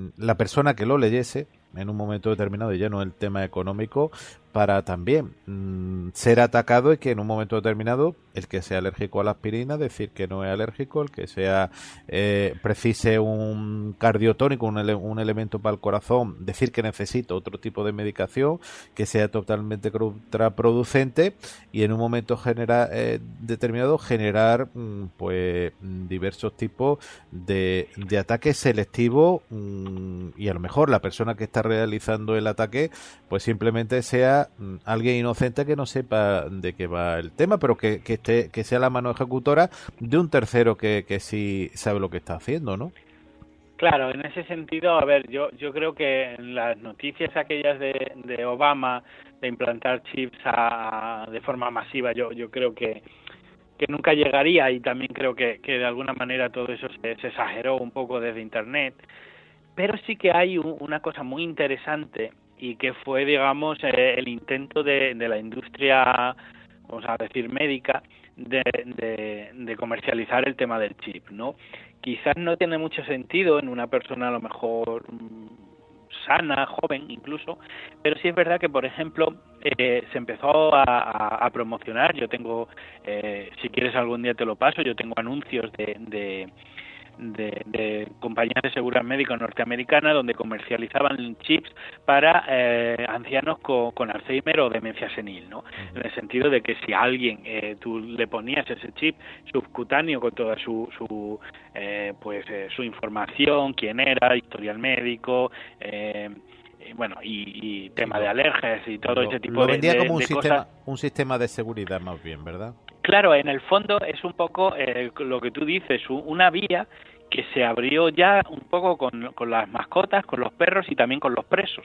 la persona que lo leyese en un momento determinado, y ya no el tema económico, para también mmm, ser atacado y que en un momento determinado el que sea alérgico a la aspirina decir que no es alérgico, el que sea eh, precise un cardiotónico, un, ele un elemento para el corazón, decir que necesita otro tipo de medicación que sea totalmente contraproducente, y en un momento genera, eh, determinado generar mmm, pues diversos tipos de, de ataques selectivos, mmm, y a lo mejor la persona que está realizando el ataque pues simplemente sea mmm, alguien inocente que no sepa de qué va el tema, pero que, que esté, que sea la mano ejecutora de un tercero que, que sí sabe lo que está haciendo, ¿no? Claro, en ese sentido, a ver, yo yo creo que en las noticias aquellas de, de Obama de implantar chips a, de forma masiva, yo yo creo que que nunca llegaría, y también creo que, que de alguna manera todo eso se, se exageró un poco desde Internet. Pero sí que hay un, una cosa muy interesante, y que fue, digamos, eh, el intento de, de la industria, vamos a decir, médica, de, de, de comercializar el tema del chip, ¿no? Quizás no tiene mucho sentido en una persona a lo mejor sana, joven incluso, pero sí es verdad que, por ejemplo, eh, se empezó a, a, a promocionar. Yo tengo, eh, si quieres algún día te lo paso, yo tengo anuncios de... de De, de compañías de seguridad médica norteamericanas donde comercializaban chips para eh, ancianos con, con Alzheimer o demencia senil, ¿no? En el sentido de que si a alguien eh, tú le ponías ese chip subcutáneo con toda su, su eh, pues eh, su información, quién era, historial médico, eh, bueno, y, y tema de alergias y todo lo, ese tipo lo de, vendía de, como un de sistema, cosas. un sistema de seguridad más bien, ¿verdad? Claro, en el fondo es un poco eh, lo que tú dices, una vía que se abrió ya un poco con, con las mascotas, con los perros y también con los presos.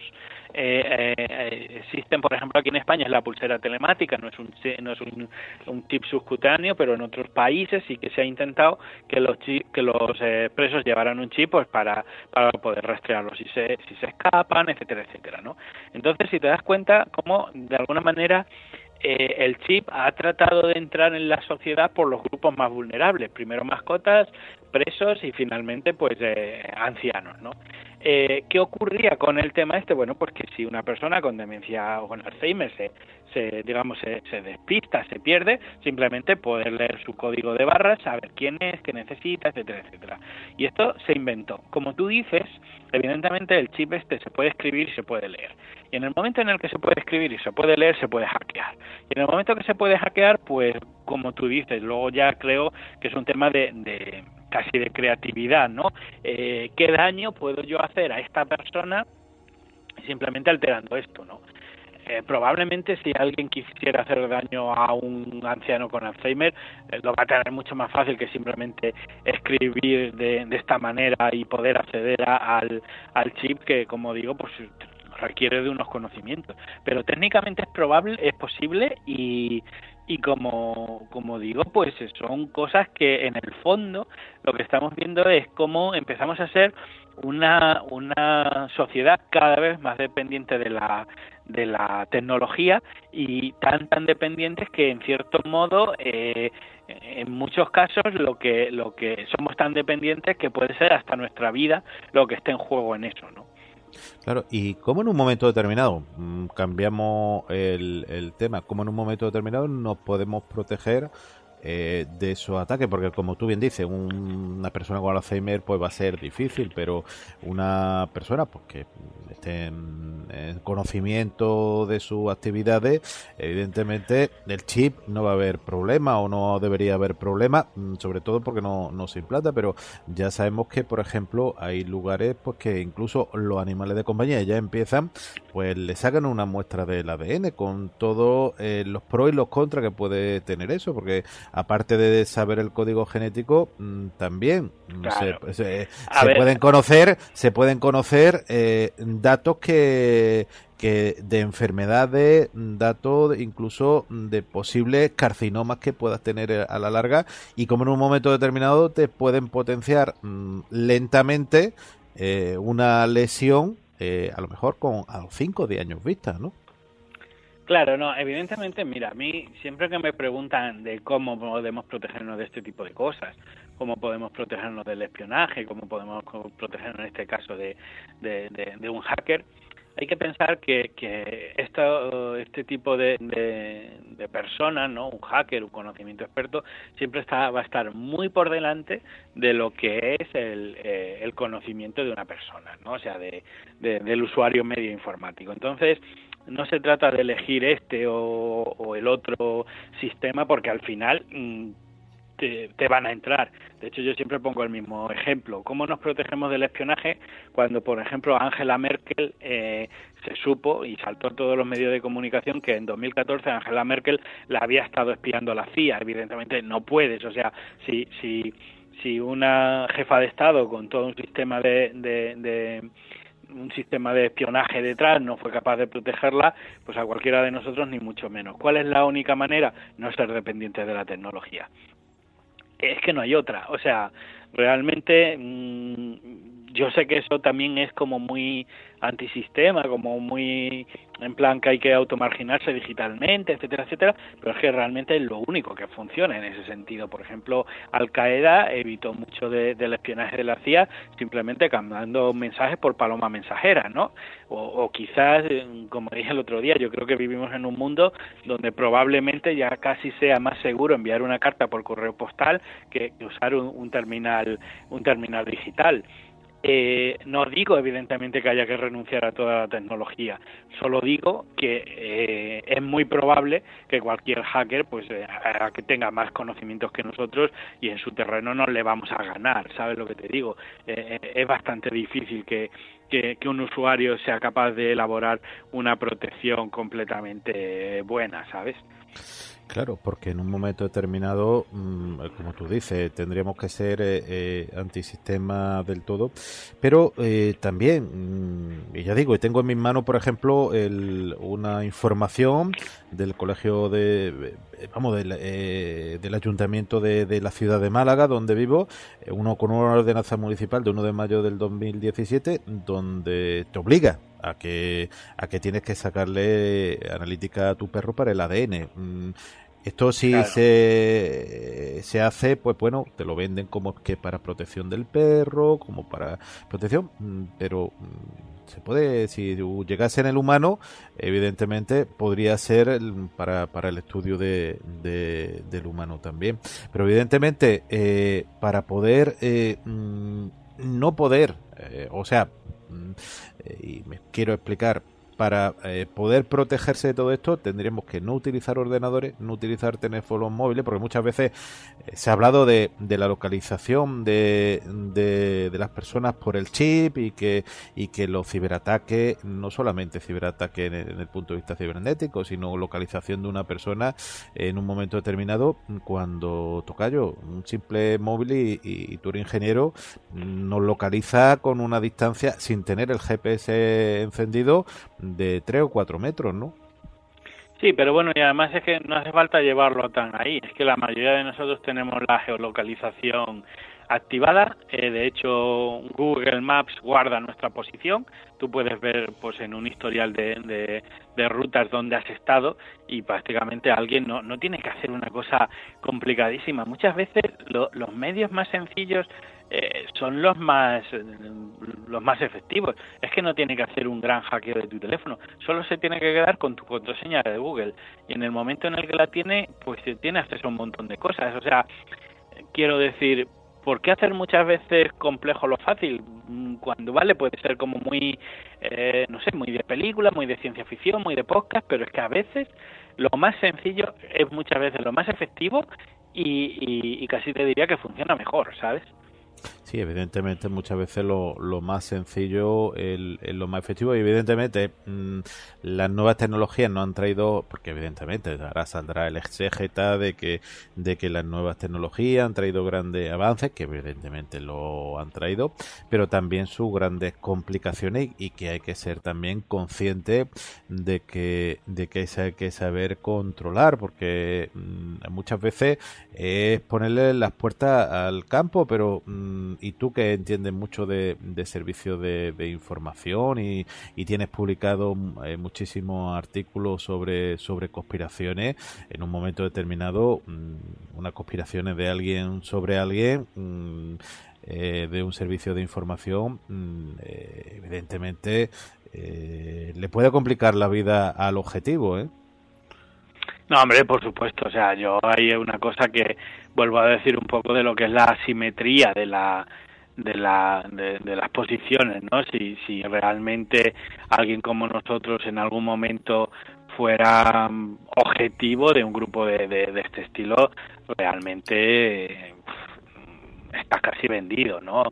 Eh, eh, existen, por ejemplo, aquí en España es la pulsera telemática, no es un no es un, un chip subcutáneo, pero en otros países sí que se ha intentado que los chip, que los eh, presos llevaran un chip pues para para poder rastrearlos si se si se escapan, etcétera, etcétera, ¿no? Entonces, si te das cuenta cómo de alguna manera Eh, el chip ha tratado de entrar en la sociedad por los grupos más vulnerables, primero mascotas, presos y finalmente pues eh, ancianos, ¿no? Eh, ¿Qué ocurría con el tema este? Bueno, pues que si una persona con demencia o con Alzheimer se, se digamos, se, se despista, se pierde, simplemente poder leer su código de barras, saber quién es, qué necesita, etcétera, etcétera. Y esto se inventó. Como tú dices, evidentemente el chip este se puede escribir y se puede leer. Y en el momento en el que se puede escribir y se puede leer, se puede hackear. Y en el momento que se puede hackear, pues, como tú dices, luego ya creo que es un tema de... de casi de creatividad, ¿no? Eh, ¿Qué daño puedo yo hacer a esta persona simplemente alterando esto, ¿no? Eh, probablemente si alguien quisiera hacer daño a un anciano con Alzheimer, eh, lo va a tener mucho más fácil que simplemente escribir de, de esta manera y poder acceder a, al, al chip, que, como digo, pues requiere de unos conocimientos. Pero técnicamente es probable, es posible, y y como como digo, pues son cosas que en el fondo lo que estamos viendo es cómo empezamos a ser una una sociedad cada vez más dependiente de la de la tecnología, y tan tan dependientes que en cierto modo eh, en muchos casos lo que lo que somos tan dependientes que puede ser hasta nuestra vida lo que esté en juego en eso, ¿no? Claro, y cómo en un momento determinado, mmm, cambiamos el, el tema, cómo en un momento determinado nos podemos proteger eh, de esos ataques, porque como tú bien dices, un, una persona con Alzheimer pues va a ser difícil, pero una persona pues que esté en, en conocimiento de sus actividades, evidentemente el chip no va a haber problema, o no debería haber problema, sobre todo porque no, no se implanta, pero ya sabemos que, por ejemplo, hay lugares pues que incluso los animales de compañía ya empiezan, pues le sacan una muestra del A D N con todos eh, los pros y los contras que puede tener eso, porque aparte de saber el código genético, mmm, también claro. se, se, se pueden conocer, se pueden conocer eh, datos que que de enfermedades, datos incluso de posibles carcinomas que puedas tener a la larga, y como en un momento determinado te pueden potenciar mmm, lentamente eh, una lesión, eh, a lo mejor con a los cinco o diez años vista, ¿no? Claro, no, evidentemente, mira, a mí siempre que me preguntan de cómo podemos protegernos de este tipo de cosas, cómo podemos protegernos del espionaje, cómo podemos protegernos en este caso de, de, de, de un hacker, hay que pensar que, que esto, este tipo de, de, de personas, ¿no? Un hacker, un conocimiento experto, siempre está, va a estar muy por delante de lo que es el, eh, el conocimiento de una persona, ¿no? O sea, de, de, del usuario medio informático. Entonces, no se trata de elegir este o, o el otro sistema, porque al final mmm, te, te van a entrar. De hecho, yo siempre pongo el mismo ejemplo. ¿Cómo nos protegemos del espionaje cuando, por ejemplo, Angela Merkel eh, se supo y saltó en todos los medios de comunicación que en dos mil catorce Angela Merkel la había estado espiando a la C I A? Evidentemente no puedes. O sea, si si si una jefa de Estado con todo un sistema de, de, de un sistema de espionaje detrás no fue capaz de protegerla, pues a cualquiera de nosotros ni mucho menos. ¿Cuál es la única manera? No ser dependientes de la tecnología. Es que no hay otra. O sea, realmente mmm, yo sé que eso también es como muy antisistema, como muy en plan que hay que automarginarse digitalmente, etcétera, etcétera, pero es que realmente es lo único que funciona en ese sentido. Por ejemplo, Al-Qaeda evitó mucho de, del espionaje de la C I A simplemente cambiando mensajes por paloma mensajera, ¿no? O, o quizás, como dije el otro día, yo creo que vivimos en un mundo donde probablemente ya casi sea más seguro enviar una carta por correo postal que usar un, un terminal, un terminal digital. Eh, no digo evidentemente que haya que renunciar a toda la tecnología, solo digo que eh, es muy probable que cualquier hacker pues eh, que tenga más conocimientos que nosotros y en su terreno no le vamos a ganar, ¿sabes lo que te digo? Eh, eh, es bastante difícil que, que, que un usuario sea capaz de elaborar una protección completamente buena, ¿sabes? Claro, porque en un momento determinado, como tú dices, tendríamos que ser eh, eh, antisistema del todo, pero eh, también, y ya digo, tengo en mis manos, por ejemplo, el, una información del colegio de, vamos, del, eh, del ayuntamiento de, de la ciudad de Málaga, donde vivo, uno con una ordenanza municipal de uno de mayo del dos mil diecisiete, donde te obliga a que a que tienes que sacarle analítica a tu perro para el A D N. Esto si claro. se, se hace, pues bueno, te lo venden como que para protección del perro, como para protección, pero se puede, si llegase en el humano, evidentemente podría ser para, para el estudio de, de, del humano también. Pero evidentemente, eh, para poder, eh, no poder, eh, o sea, y me quiero explicar, para eh, poder protegerse de todo esto tendríamos que no utilizar ordenadores, no utilizar teléfonos móviles, porque muchas veces eh, se ha hablado de, de la localización de, de, de las personas por el chip y que y que los ciberataques, no solamente ciberataques en el, en el punto de vista cibernético, sino localización de una persona en un momento determinado, cuando tocayo, un simple móvil y, y, y tú eres ingeniero, nos localiza con una distancia sin tener el G P S encendido de tres o cuatro metros, ¿no? Sí, pero bueno, y además es que no hace falta llevarlo tan ahí, es que la mayoría de nosotros tenemos la geolocalización activada, eh, de hecho Google Maps guarda nuestra posición, tú puedes ver pues en un historial de, de, de rutas donde has estado y prácticamente alguien no, no tiene que hacer una cosa complicadísima. Muchas veces lo, los medios más sencillos eh, son los más los más efectivos. Es que no tiene que hacer un gran hackeo de tu teléfono, solo se tiene que quedar con tu contraseña de Google y en el momento en el que la tiene, pues tiene acceso a un montón de cosas. O sea, quiero decir, ¿por qué hacer muchas veces complejo lo fácil? Cuando vale puede ser como muy, eh, no sé, muy de película, muy de ciencia ficción, muy de podcast, pero es que a veces lo más sencillo es muchas veces lo más efectivo y, y, y casi te diría que funciona mejor, ¿sabes? Sí, evidentemente muchas veces lo, lo más sencillo es lo más efectivo y evidentemente mmm, las nuevas tecnologías no han traído, porque evidentemente ahora saldrá el exégeta de que de que las nuevas tecnologías han traído grandes avances, que evidentemente lo han traído, pero también sus grandes complicaciones y que hay que ser también consciente de que de que hay que saber controlar, porque mmm, muchas veces es ponerle las puertas al campo, pero mmm, mmm, y tú que entiendes mucho de, de servicios de, de información y, y tienes publicado eh, muchísimos artículos sobre, sobre conspiraciones, en un momento determinado, mmm, unas conspiraciones de alguien sobre alguien, mmm, eh, de un servicio de información, mmm, eh, evidentemente eh, le puede complicar la vida al objetivo, ¿eh? No, hombre, por supuesto. O sea, yo hay una cosa que vuelvo a decir un poco de lo que es la asimetría de la de la de, de las posiciones, ¿no? Si si realmente alguien como nosotros en algún momento fuera um, objetivo de un grupo de, de, de este estilo, realmente eh, está casi vendido, ¿no?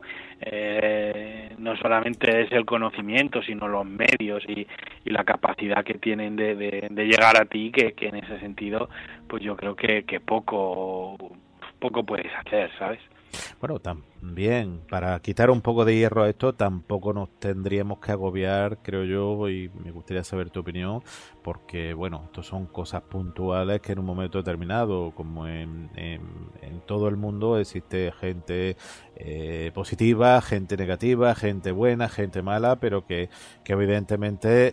Eh, no solamente es el conocimiento, sino los medios y, y la capacidad que tienen de, de, de llegar a ti, que, que en ese sentido, pues yo creo que, que poco, poco puedes hacer, ¿sabes? Bueno, también, para quitar un poco de hierro a esto, tampoco nos tendríamos que agobiar, creo yo, y me gustaría saber tu opinión, porque, bueno, esto son cosas puntuales que en un momento determinado, como en, en, en todo el mundo, existe gente eh, positiva, gente negativa, gente buena, gente mala, pero que, que evidentemente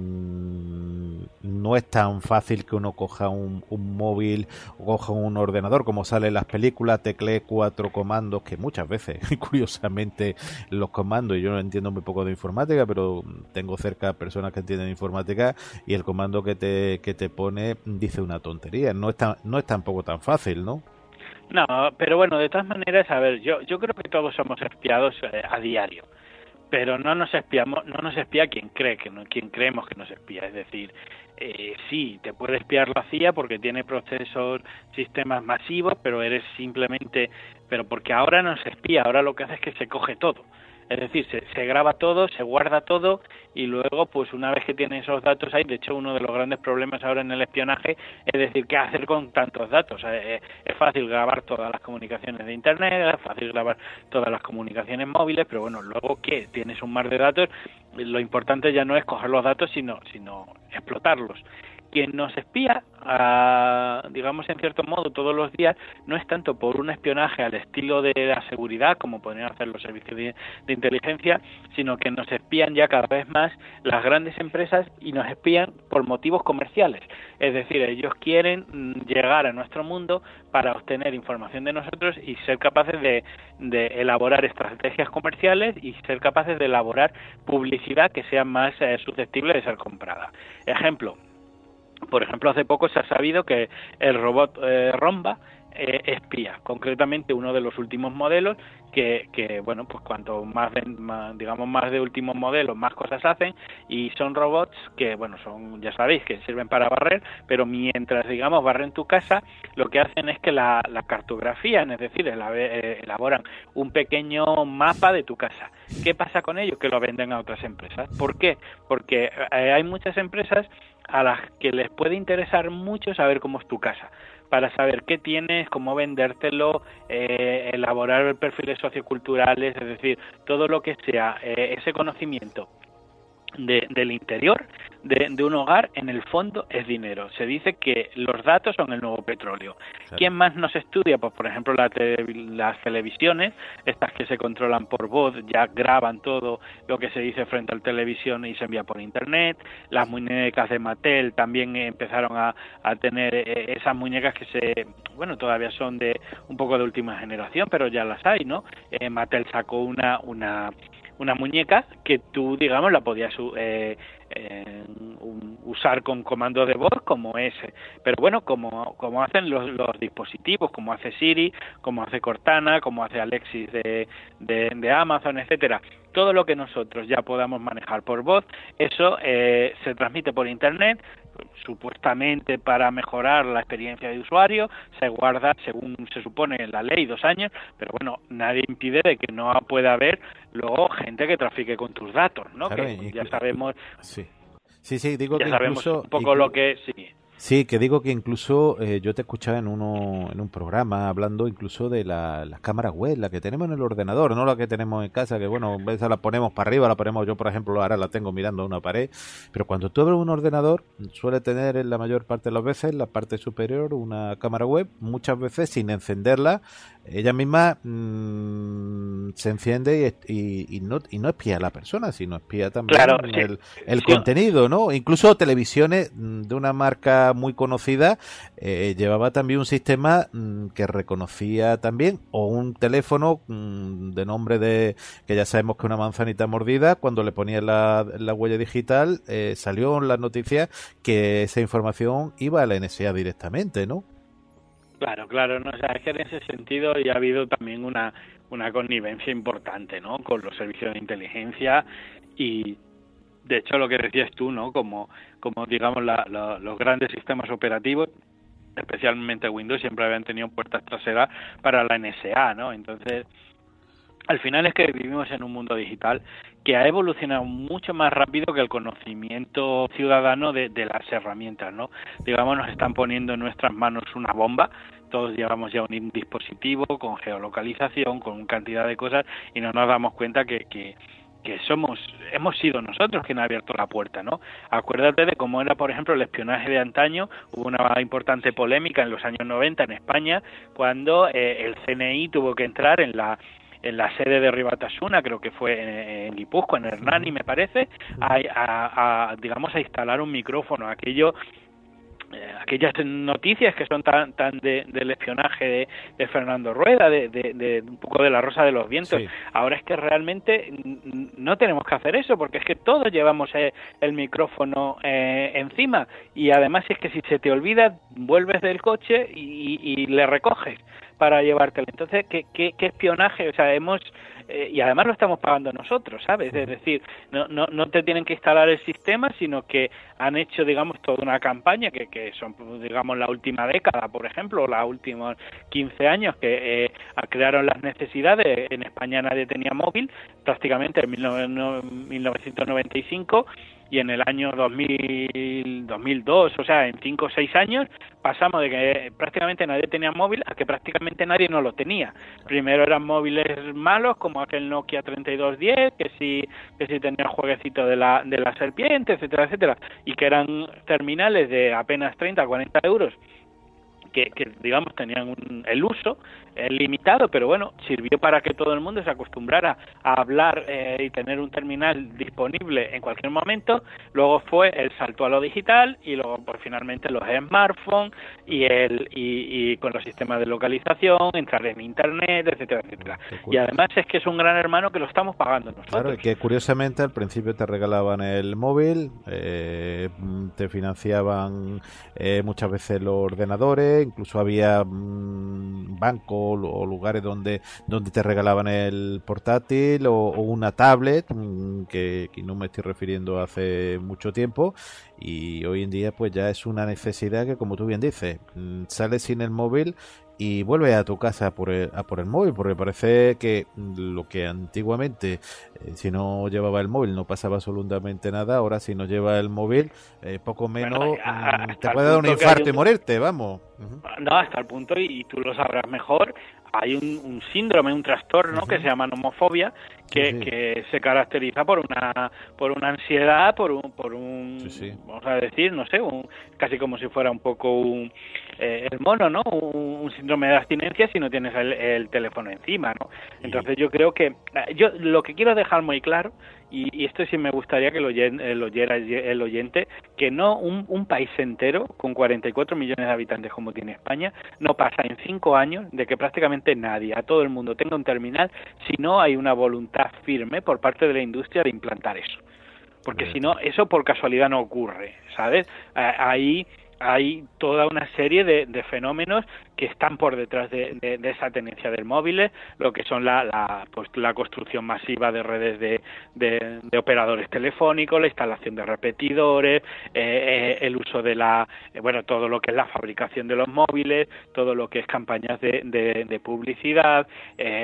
mmm, no es tan fácil que uno coja un, un móvil o coja un ordenador, como sale en las películas, teclee cuatro comandos, que muchas veces, curiosamente, los comandos, y yo no entiendo muy poco de informática, pero tengo cerca personas que entienden informática, y el comando que te que te pone dice una tontería. No es tan, no es tampoco tan fácil, ¿no? No, pero bueno, de todas maneras, a ver, yo yo creo que todos somos espiados eh, a diario, pero no nos espiamos, no nos espía quien cree que no, quien creemos que nos espía, es decir, eh, sí, te puede espiar la C I A porque tiene procesos, sistemas masivos, pero eres simplemente, pero porque ahora no se espía, ahora lo que hace es que se coge todo. Es decir, se, se graba todo, se guarda todo y luego, pues una vez que tiene esos datos ahí, de hecho uno de los grandes problemas ahora en el espionaje es decir, ¿qué hacer con tantos datos? Es, es fácil grabar todas las comunicaciones de Internet, es fácil grabar todas las comunicaciones móviles, pero bueno, luego ¿qué? Tienes un mar de datos, lo importante ya no es coger los datos, sino, sino explotarlos. Quien nos espía, uh, digamos en cierto modo, todos los días, no es tanto por un espionaje al estilo de la seguridad, como podrían hacer los servicios de, de inteligencia, sino que nos espían ya cada vez más las grandes empresas y nos espían por motivos comerciales. Es decir, ellos quieren mm, llegar a nuestro mundo para obtener información de nosotros y ser capaces de, de elaborar estrategias comerciales y ser capaces de elaborar publicidad que sea más eh, susceptible de ser comprada. Ejemplo. Por ejemplo, hace poco se ha sabido que el robot eh, Romba eh, espía, concretamente uno de los últimos modelos que, que bueno, pues cuanto más, de, más, digamos, más de últimos modelos, más cosas hacen, y son robots que, bueno, son, ya sabéis, que sirven para barrer, pero mientras, digamos, barren tu casa, lo que hacen es que la, la cartografían, es decir, elaboran un pequeño mapa de tu casa. ¿Qué pasa con ello? Que lo venden a otras empresas. ¿Por qué? Porque eh, hay muchas empresas a las que les puede interesar mucho saber cómo es tu casa, para saber qué tienes, cómo vendértelo, eh, elaborar perfiles socioculturales, es decir, todo lo que sea eh, ese conocimiento de, del interior de, de un hogar, en el fondo es dinero. Se dice que los datos son el nuevo petróleo. Claro. ¿Quién más nos estudia? Pues por ejemplo la te, las televisiones, estas que se controlan por voz, ya graban todo lo que se dice frente al televisión y se envía por internet. Las muñecas de Mattel también empezaron a, a tener eh, esas muñecas que se, bueno, todavía son de un poco de última generación, pero ya las hay, ¿no? Eh, Mattel sacó una una una muñeca que tú, digamos, la podías eh, eh, usar con comando de voz como ese, pero bueno, como como hacen los, los dispositivos, como hace Siri, como hace Cortana, como hace Alexis de, de, de Amazon, etcétera. Todo lo que nosotros ya podamos manejar por voz, eso eh, se transmite por internet, supuestamente para mejorar la experiencia de usuario, se guarda, según se supone en la ley, dos años, pero bueno, nadie impide de que no pueda haber luego gente que trafique con tus datos, ¿no? Claro, que ya sabemos, sí, sí, sí, digo ya que sabemos incluso, un poco incluso, lo que sí. Sí, que digo que incluso eh, yo te escuchaba en uno en un programa hablando incluso de la, las cámaras web, la que tenemos en el ordenador, no la que tenemos en casa, que bueno, a veces la ponemos para arriba, la ponemos, yo por ejemplo ahora la tengo mirando a una pared, pero cuando tú abres un ordenador suele tener en la mayor parte de las veces la parte superior una cámara web, muchas veces sin encenderla, ella misma mmm, se enciende y, y, y, no, y no espía a la persona, sino espía también claro, el, sí, el sí. contenido, ¿no? Incluso televisiones de una marca muy conocida eh, llevaba también un sistema mmm, que reconocía también, o un teléfono mmm, de nombre de, que ya sabemos que una manzanita mordida, cuando le ponía la, la huella digital, eh, salió en las noticias que esa información iba a la N S A directamente, ¿no? Claro, claro, no, o sea, es que en ese sentido ya ha habido también una, una connivencia importante, ¿no?, con los servicios de inteligencia y, de hecho, lo que decías tú, ¿no?, como, como digamos, la, la, los grandes sistemas operativos, especialmente Windows, siempre habían tenido puertas traseras para la N S A, ¿no? Entonces, al final es que vivimos en un mundo digital que ha evolucionado mucho más rápido que el conocimiento ciudadano de, de las herramientas, ¿no? Digamos, nos están poniendo en nuestras manos una bomba, todos llevamos ya un dispositivo con geolocalización, con cantidad de cosas, y no nos damos cuenta que, que, que somos, hemos sido nosotros quienes han abierto la puerta, ¿no? Acuérdate de cómo era, por ejemplo, el espionaje de antaño. Hubo una importante polémica en los años noventa en España, cuando eh, el C N I tuvo que entrar en la en la sede de Ribatasuna, creo que fue en, en Guipúzcoa, en Hernani, me parece, a, a, a, digamos, a instalar un micrófono. Aquello, eh, aquellas noticias que son tan tan de, del espionaje de, de Fernando Rueda, de, de, de un poco de la Rosa de los Vientos. Sí. Ahora es que realmente no tenemos que hacer eso, porque es que todos llevamos el, el micrófono eh, encima, y además es que si se te olvida, vuelves del coche y, y le recoges para llevártelo. Entonces, ¿qué, qué, qué espionaje? O sea, hemos... Eh, y además lo estamos pagando nosotros, ¿sabes? Es decir, no, no, no te tienen que instalar el sistema, sino que han hecho, digamos, toda una campaña que, que son, digamos, la última década, por ejemplo, los últimos quince años, que eh, crearon las necesidades. En España nadie tenía móvil, prácticamente en mil novecientos noventa y cinco, y en el año dos mil, dos mil dos, o sea, en cinco o seis años, pasamos de que prácticamente nadie tenía móvil a que prácticamente nadie no lo tenía. Primero eran móviles malos, como aquel Nokia treinta y dos diez, que sí, que sí tenía el jueguecito de la, de la serpiente, etcétera, etcétera, y que eran terminales de apenas treinta, cuarenta euros, que, que digamos tenían un, el uso eh, limitado, pero bueno, sirvió para que todo el mundo se acostumbrara a hablar eh, y tener un terminal disponible en cualquier momento. Luego fue el salto a lo digital, y luego pues finalmente los smartphones y el y, y con los sistemas de localización, entrar en internet, etcétera, etcétera. Y además es que es un gran hermano que lo estamos pagando nosotros. Claro, que curiosamente al principio te regalaban el móvil, eh, te financiaban eh, muchas veces los ordenadores, incluso había mmm, bancos o lugares donde donde te regalaban el portátil o, o una tablet, mmm, que, que no me estoy refiriendo a hace mucho tiempo, y hoy en día pues ya es una necesidad que, como tú bien dices, mmm, sales sin el móvil y vuelves a tu casa por el, a por el móvil, porque parece que lo que antiguamente, eh, si no llevaba el móvil no pasaba absolutamente nada, ahora si no lleva el móvil, eh, poco menos bueno, a, te puede dar un infarto un... y morirte, vamos. Uh-huh. No, hasta el punto, y, y tú lo sabrás mejor, hay un, un síndrome, un trastorno uh-huh. que se llama nomofobia, que, sí, sí. que se caracteriza por una por una ansiedad, por un, por un sí, sí. vamos a decir, no sé, un, casi como si fuera un poco un, eh, el mono, ¿no? Un, un síndrome de abstinencia si no tienes el, el teléfono encima, ¿no? Entonces yo creo que, yo lo que quiero dejar muy claro, y, y esto sí me gustaría que lo, lo oyera el oyente, que no un, un país entero con cuarenta y cuatro millones de habitantes como tiene España, no pasa en cinco años de que prácticamente nadie, a todo el mundo, tenga un terminal si no hay una voluntad firme por parte de la industria de implantar eso. Porque si no, eso por casualidad no ocurre, ¿sabes? Ahí hay toda una serie de, de fenómenos que están por detrás de, de, de esa tenencia del móvil, lo que son la, la, pues, la construcción masiva de redes de, de, de operadores telefónicos, la instalación de repetidores, eh, eh, el uso de la, eh, bueno, todo lo que es la fabricación de los móviles, todo lo que es campañas de, de, de publicidad, eh,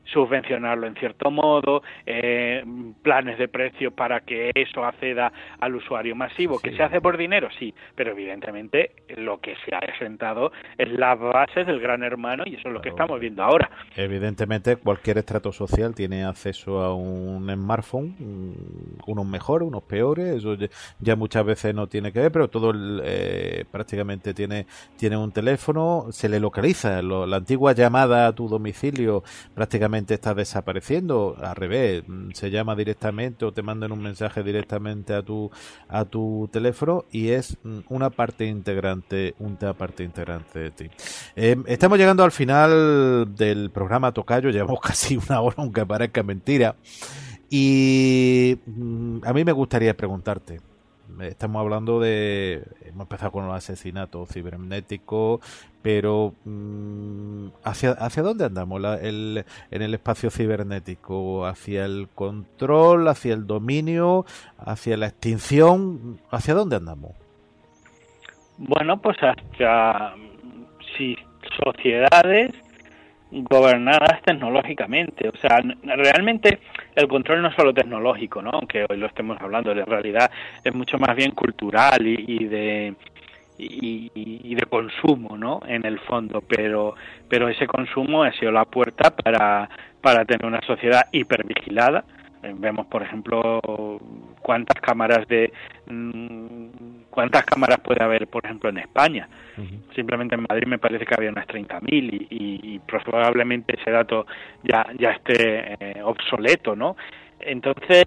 subvencionarlo en cierto modo, eh, planes de precios para que eso acceda al usuario masivo. Sí. ¿Que se hace por dinero? Sí, pero evidentemente lo que se ha sentado es las bases del Gran Hermano y eso es lo que estamos viendo ahora. Evidentemente cualquier estrato social tiene acceso a un smartphone, unos mejores, unos peores, eso ya muchas veces no tiene que ver, pero todo el, eh, prácticamente tiene, tiene un teléfono, se le localiza, lo, la antigua llamada a tu domicilio prácticamente está desapareciendo, al revés, se llama directamente o te mandan un mensaje directamente a tu a tu teléfono y es una parte integrante, una parte integrante de ti. Eh, estamos llegando al final del programa, Tocayo, llevamos casi una hora, aunque parezca mentira, y a mí me gustaría preguntarte. Estamos hablando de, hemos empezado con los asesinatos cibernéticos, pero mmm, ¿hacia, hacia dónde andamos la, el, en el espacio cibernético? ¿Hacia el control, hacia el dominio, hacia la extinción? ¿Hacia dónde andamos? Bueno, pues hacia si sociedades gobernadas tecnológicamente, o sea, realmente el control no es solo tecnológico, ¿no? Aunque hoy lo estemos hablando, en realidad es mucho más bien cultural y, y de y, y de consumo, ¿no? En el fondo, pero pero ese consumo ha sido la puerta para para tener una sociedad hipervigilada. Vemos, por ejemplo, cuántas cámaras de cuántas cámaras puede haber, por ejemplo, en España. Uh-huh. Simplemente en Madrid me parece que había unas treinta mil y, y, y probablemente ese dato ya ya esté eh, obsoleto, ¿no? Entonces,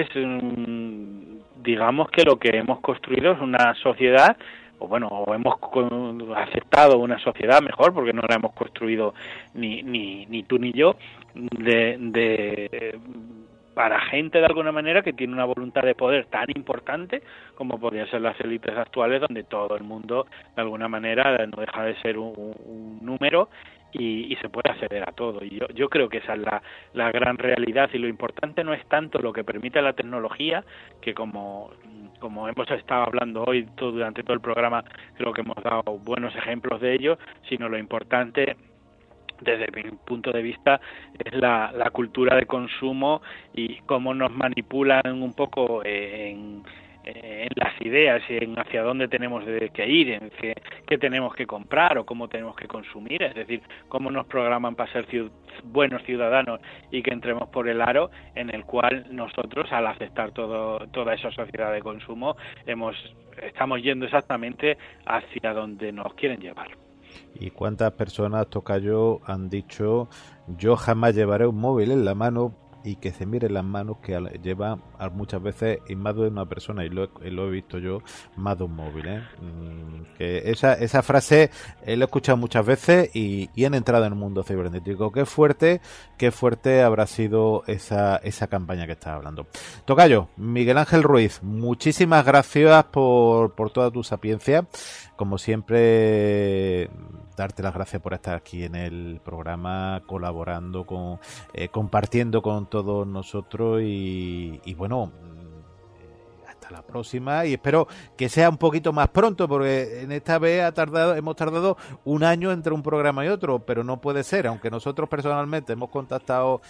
digamos que lo que hemos construido es una sociedad, o bueno, o hemos aceptado una sociedad mejor, porque no la hemos construido ni ni ni tú ni yo, de de para gente de alguna manera que tiene una voluntad de poder tan importante como podrían ser las élites actuales, donde todo el mundo de alguna manera no deja de ser un, un número y, y se puede acceder a todo. Y yo, yo creo que esa es la, la gran realidad, y lo importante no es tanto lo que permite la tecnología, que como como hemos estado hablando hoy todo, durante todo el programa, creo que hemos dado buenos ejemplos de ello, sino lo importante desde mi punto de vista es la, la cultura de consumo y cómo nos manipulan un poco en, en las ideas y en hacia dónde tenemos que ir, en qué, qué tenemos que comprar o cómo tenemos que consumir, es decir, cómo nos programan para ser ciud- buenos ciudadanos y que entremos por el aro en el cual nosotros, al aceptar todo, toda esa sociedad de consumo, hemos estamos yendo exactamente hacia donde nos quieren llevar. ¿Y cuántas personas, Tocayo, han dicho yo jamás llevaré un móvil en la mano y que se miren las manos que lleva muchas veces y más de una persona, y lo, lo he visto yo, más de un móvil, ¿eh? Que esa, esa frase eh, la he escuchado muchas veces y, y han entrado en el mundo cibernético. Qué fuerte, qué fuerte habrá sido esa, esa campaña que estás hablando. Tocayo, Miguel Ángel Ruiz, muchísimas gracias por, por toda tu sapiencia. Como siempre, darte las gracias por estar aquí en el programa, colaborando, con eh, compartiendo con todos nosotros y, y bueno, hasta la próxima, y espero que sea un poquito más pronto, porque en esta vez ha tardado, hemos tardado un año entre un programa y otro, pero no puede ser, aunque nosotros personalmente hemos contactado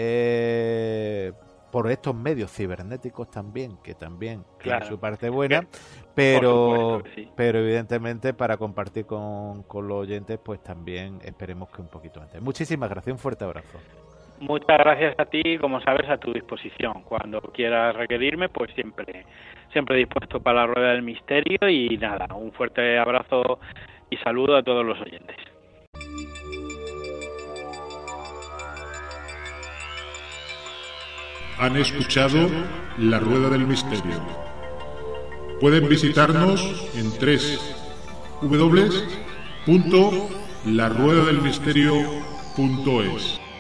eh, por estos medios cibernéticos también, que también claro, tiene su parte buena, pero supuesto, sí. pero evidentemente para compartir con, con los oyentes, pues también esperemos que un poquito antes. Muchísimas gracias, un fuerte abrazo. Muchas gracias a ti, como sabes, a tu disposición. Cuando quieras requerirme, pues siempre siempre dispuesto para la rueda del misterio, y nada, un fuerte abrazo y saludo a todos los oyentes. Han escuchado La Rueda del Misterio. Pueden visitarnos en doble u doble u doble u punto la rueda del misterio punto es.